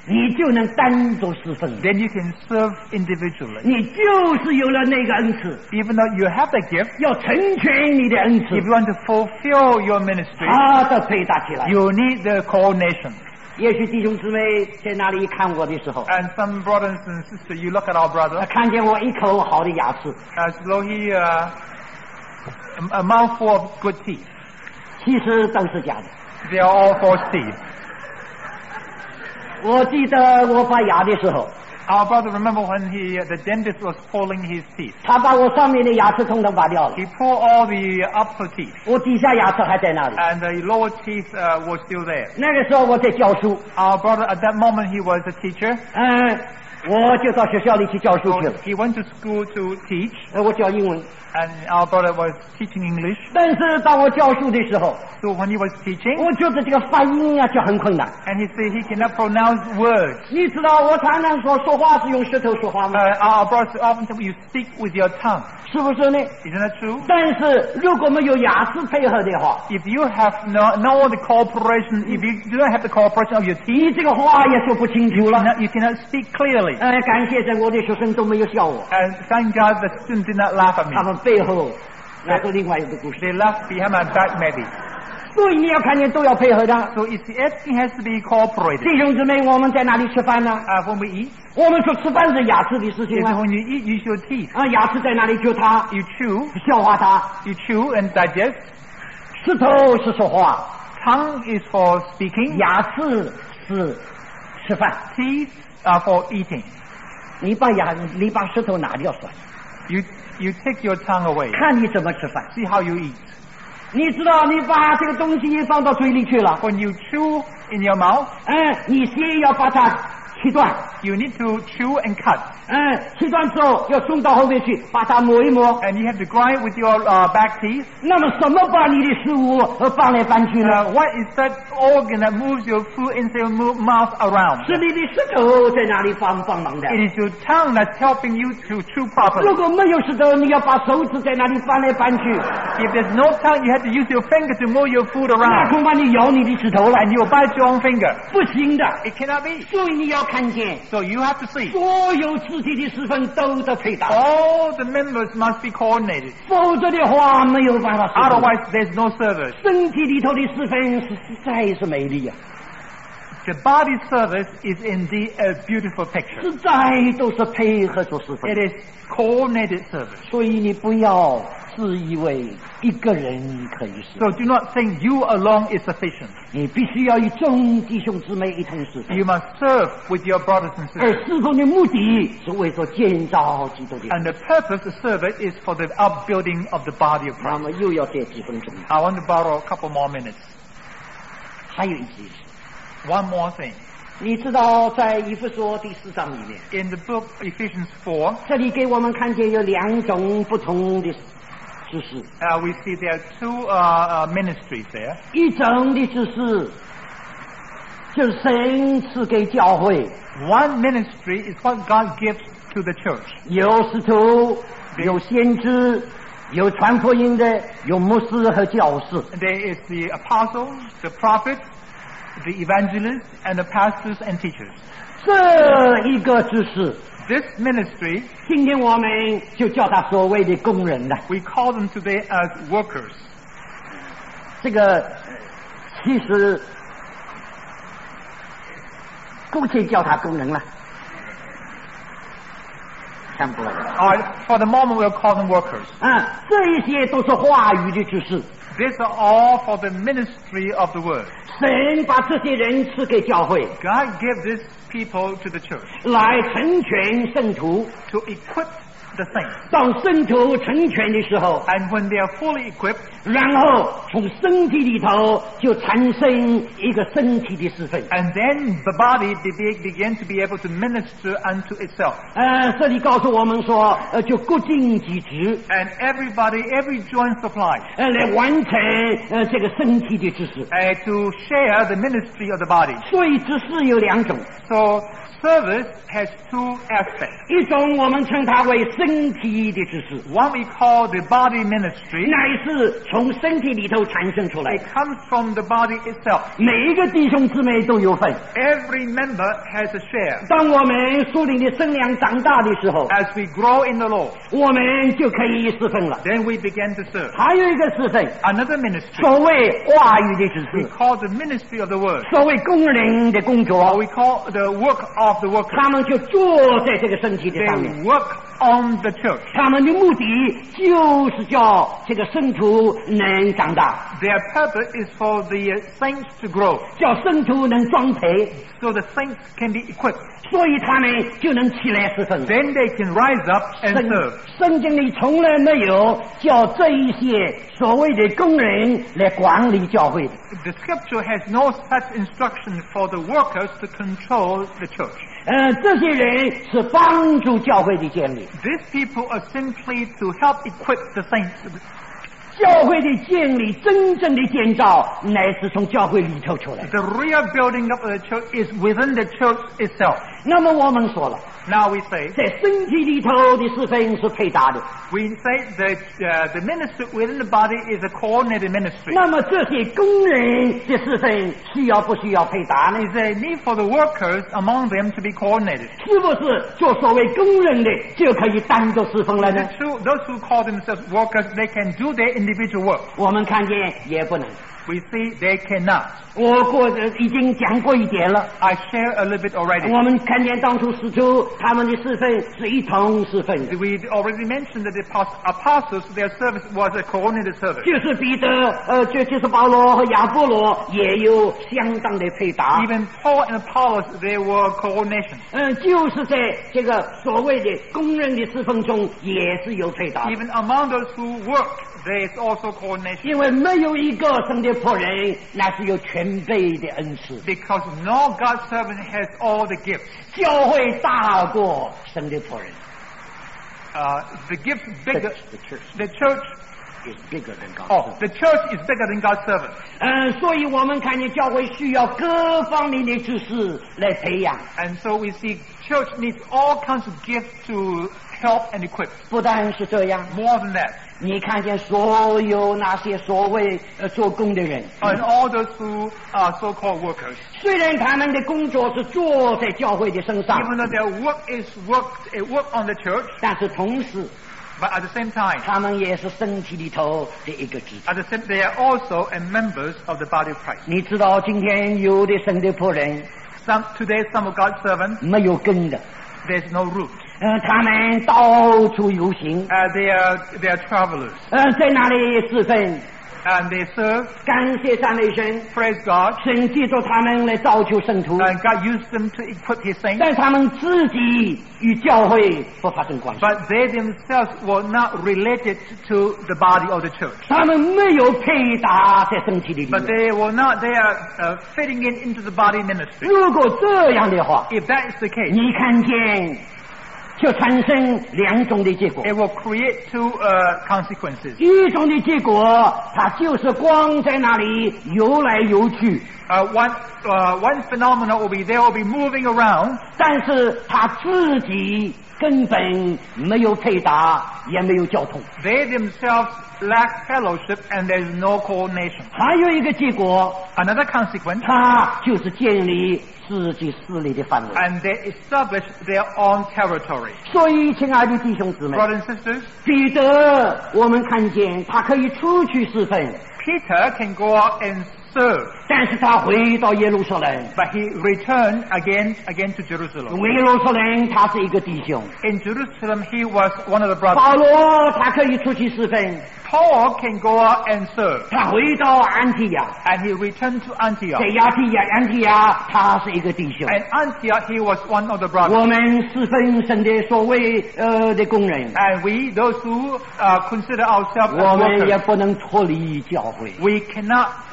你就能单独侍奉。
then you can serve individually.
你就是有了那个恩赐，
Even though you have that gift,
要成全你的恩赐，
if you want to fulfill your ministry,
它的配搭起来。
you need the coordination.
也许弟兄姊妹在那里看我的时候，
And some brothers and sisters, you look at our brother
看见我一口好的牙齿，
as though he uh, a, a mouthful of good teeth.
其实都是假的。
They are all false teeth.
我记得我拔牙的时候，
Our brother, remember when he, the dentist was pulling his teeth?
他把我上面的牙齿统统拔掉了，
He pulled all the upper teeth,
我底下牙齿还在那里。
and the lower teeth uh, were still there.
那个时候我在教书，
Our brother, at that moment, he was a teacher.
嗯，我就到学校里去教书
So
去了。
he went to school to teach,
呃，我教英文，
and our brother was teaching English.
但是当我教书的时候，
So when he was teaching,
我觉得这个发音啊就很困难。
and he said he cannot pronounce words.
你知道我常常说说话是用舌头说话吗？
Uh, our brother often said, you speak with your tongue.
是不是呢？
Isn't that true?
但是如果没有牙齿配合的话，
If you have no, no the cooperation, if you do not have the cooperation of your teeth,
你这个话也说不清楚
you
了。
cannot, you cannot speak clearly.
呃，感谢在我的学生都没有笑我，
And thank God the students did not laugh at me.
他们背后那是另外一个故事。
They laughed behind my back maybe.
所以你要看见都要配合的。
So you see, everything has to be cooperated.
弟兄姊妹，我们在哪里吃饭呢？
Uh, when we eat,
我们说吃饭是牙齿的事情
is
啊。
when you eat, use your teeth.
啊，牙齿在哪里就它
You chew,
消化它，
you chew and digest.
舌头是说话，
Tongue is for speaking.
牙齿是吃饭。
Teeth are for eating.
你把牙，你把舌头拿掉算了，
You you take your tongue away.
看你怎么吃饭。
See how you eat.
你知道，你把这个东西放到嘴里去了，
When you chew in your mouth,
嗯，你先要把它切断，
you need to chew and cut.
嗯，切断之后要送到后面去，把它磨一磨。
And you have to grind with your uh, back teeth.
那么什么把你的食物呃搬来搬去呢？
Uh, what is that organ that moves your food into your mo- mouth around?
是你的舌头在那里帮帮忙的。
It is your tongue that's helping you to chew
如
properly.
果没有舌头，你要把手指在那里搬来搬去，
If there's no tongue, you have to use your finger to move your food
那
around.
恐怕你咬你的指头了，
And you'll bite your own finger.
不行的。
It cannot be.
所以你要看见，
So you have to see.
所有肢体的十分都得配搭，
All the members must be coordinated.
否则的话没有办法实现。
Otherwise, there's no service.
身体里头的十分是实在是美丽呀、
The body service is indeed a beautiful picture.
实在都是配合做十分
It。is coordinated service.
所以你不要自以为一个人可以使，
So do not think you alone is sufficient.
你必须要与众弟兄姊妹一同侍奉。
You must serve with your brothers and
而
sisters.
侍奉的目的是为了建造基督的。
And the purpose of service is for the upbuilding of the body of
那
Christ.
么又要这几分钟，
I want to borrow a couple more minutes.
还有一件事，
One more thing.
你知道在以弗所第四章里面，
In the book Ephesians four,
这里给我们看见有两种不同的知识，
uh, we see there are two uh, uh, ministries there.
一种的知识就是神赐给教会，
One ministry is what God gives to the church.
有使徒，有先知，有传福音的，有牧师和教士。
There is the apostles, the prophets, the evangelists, and the pastors and teachers.
这一个知识，
This ministry,
今天我们就叫他所谓的工人了。
we call them today as workers.
这个其实姑且叫他工人了，看不来。
Or for the moment, we'll call them workers.
啊，这一些都是话语的知识。
These are all for the ministry of the word.
神把这些人赐给教会，
God gave these people to the church
来成全圣徒。
to equip the saints.
当圣徒成全的时候，
And when they are fully equipped,
然后从身体里头就产生一个身体的侍奉。
and then the body be- be- began to be able to minister unto itself.
呃，这里告诉我们说，呃，就各尽其职，
And everybody, every joint supplies
呃，来完成呃这个身体的知识。
uh, to share the ministry of the body.
所以知识有两种，
So service has two aspects.
一种我们称它为身身体的指示，
One we call the body ministry.
乃是从身体里头产生出来
It。comes from the body itself.
每一个弟兄姊妹都有份。
Every member has a share.
当我们属灵的生量长大的时候，
As we grow in the Lord,
我们就可以侍奉了。
then we begin to serve.
还有一个侍奉，
Another ministry
所谓话语的指
we
示，
call the ministry of the word.
所谓工人的工
Or
作，
we call the work of the worker.
他们就坐在这个身体的上面。
They work on the church.
他们的目的就是叫这个圣徒能长大，
Their purpose is for the saints to grow,
叫圣徒能装配，
so the saints can be equipped.
所以他们就能起来侍奉。
Then they can rise up and
圣
serve.
圣经里从来没有叫这一些所谓的工人来管理教会的。
The scripture has no such instruction for the workers to control the church.
呃，这些人是帮助教会的建立，
These people are simply to help equip the saints.
教会的建立，真正的建造乃是从教会里头出来的。
The real building up of the church is within the church itself.
那么我们说了，
Now we say,
在身体里头的侍奉是配搭的。
we say that uh, the ministry within the body is a coordinated ministry.
那么这些工人的侍奉需要不需要配搭呢？
Is there a need for the workers among them to be coordinated?
是不是做所谓工人的就可以单独侍奉了
Is
呢
it？ true those who call themselves workers, they can do their individual work?
我们看见也不能。
We see they cannot.
我过已经讲过一点了。
I share a little bit already.
我们看见当初使徒他们的侍奉是一同侍奉的，
We already mentioned that the apos- apostles, their service was a coordinated service.
就是彼得，呃，就就是保罗和亚波罗也有相当的配搭。
Even Paul and Apollos, there were coordination.
嗯，就是在这个所谓的工人的侍奉中也是有配搭的。
Even among those who work, there is also coordination.
因为没有一个神的仆人乃是有全备的恩赐，
Because no God's servant has all the gifts.
教会大过神的仆人。
Uh, the gifts bigger.
The church
The church,
is bigger than God.
oh, the church is bigger than God's servant.
嗯，所以我们看见教会需要各方面的知识来培养，
And so we see church needs all kinds of gifts to help and equip.
不但是这样，
More than that.
你看见所有那些所谓呃做工的人，
And all those who are so-called workers.
虽然他们的工作是做在教会的身上，
Even though their work is work, a work on the church,
但是同时
but at the same time,
他们也是身体里头的一个肢体。
at the same, they are also a members of the body of Christ.
你知道今天有的神的仆人
Some today, some of God's servants,
没有根的，
there's no root.
呃，他们到处游行，
Uh, they are they are travelers,
呃，在那里侍奉，
and they serve.
感谢赞美神，
Praise God,
神借着他们来造就圣徒，
and God used them to equip His saints.
但他们自己与教会不发生关系，
But they themselves were not related to the body of the church.
他们没有配搭在身体的里
But
面。
they were not. They are uh, fitting in into the body ministry.
如果这样的话，
If that is the case,
你看见就产生两种的结果。
it will create two uh, consequences.
一种的结果，它就是光在那里游来游去，
Uh, one uh, one phenomenon will be they will be moving around,
但是他自己根本没有配搭，也没有交通。
they themselves lack fellowship, and there is no coordination.
还有一个结果，
Another consequence,
他就是建立自己势力的范围。
and they establish their own territory.
所以，亲爱的弟兄姊妹，
Brothers and sisters,
彼得，我们看见他可以出去侍奉，
Peter can go out and serve,
但是他回到耶路撒冷。
but he returned again again to Jerusalem.
耶路撒冷，他是一个弟兄。
In Jerusalem, he was one of the brothers.
保罗，他可以出去侍奉，
Paul can go out and serve,
他回到安提亚，
and he returned to Antioch.
在亚提亚，安提亚，他是一个弟兄。
And Antioch, he was one of the brothers.
我们侍奉神的所谓呃的工人，
And we, those who uh, consider ourselves
我
as
们也
workers,
不能脱离教会。
we cannot be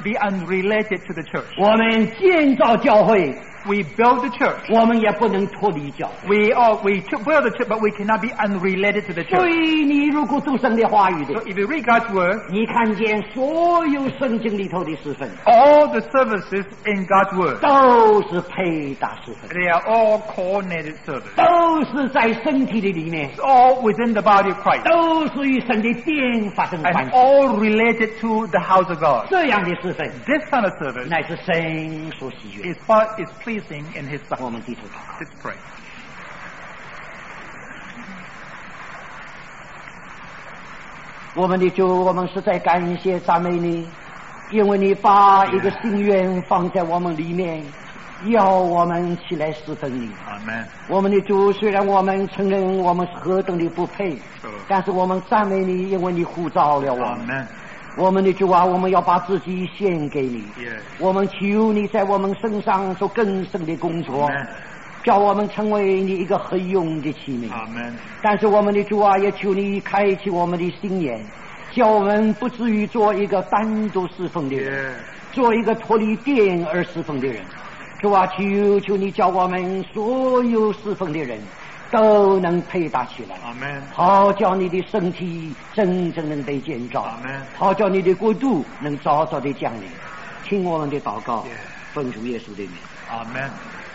unrelated to the church.
我们建造教会，
We build the church.
我们也不能脱离教会。
We are we to build the church, but we cannot be unrelated to the
所
church.
以你如果读神的话语的
So，if you read God's word,
你看见所有圣经里头的诗份，
all the services in God's word,
都是配搭诗份，
they are all coordinated services.
都是在身体的里面，
It's all within the body of Christ,
都是与神的殿发生关
and
系。
all related to the house of God.
这样的诗份，
This kind of service
乃是神所喜悦。
is what is pleasing in His sight.
我们低头祷告。
Let's pray.
我们的主，我们实在感谢赞美你，因为你把一个心愿放在我们里面，要我们起来侍奉你。
Amen.
我们的主，虽然我们承认我们是何等的不配，但是我们赞美你，因为你呼召了我们。
Amen.
我们的主啊，我们要把自己献给你。
Yes.
我们求你在我们身上做更深的工作，
Amen.
叫我们成为你一个合用的器皿。
Amen.
但是我们的主啊，也求你开启我们的心眼，叫我们不至于做一个单独侍奉的人，
Yes.
做一个脱离殿而侍奉的人。主啊，求求你叫我们所有侍奉的人都能配搭起来，
Amen.
好叫你的身体真正能被建造，
Amen.
好叫你的国度能早早的降临。听我们的祷告，
Yes.
奉主耶稣的名。
Amen.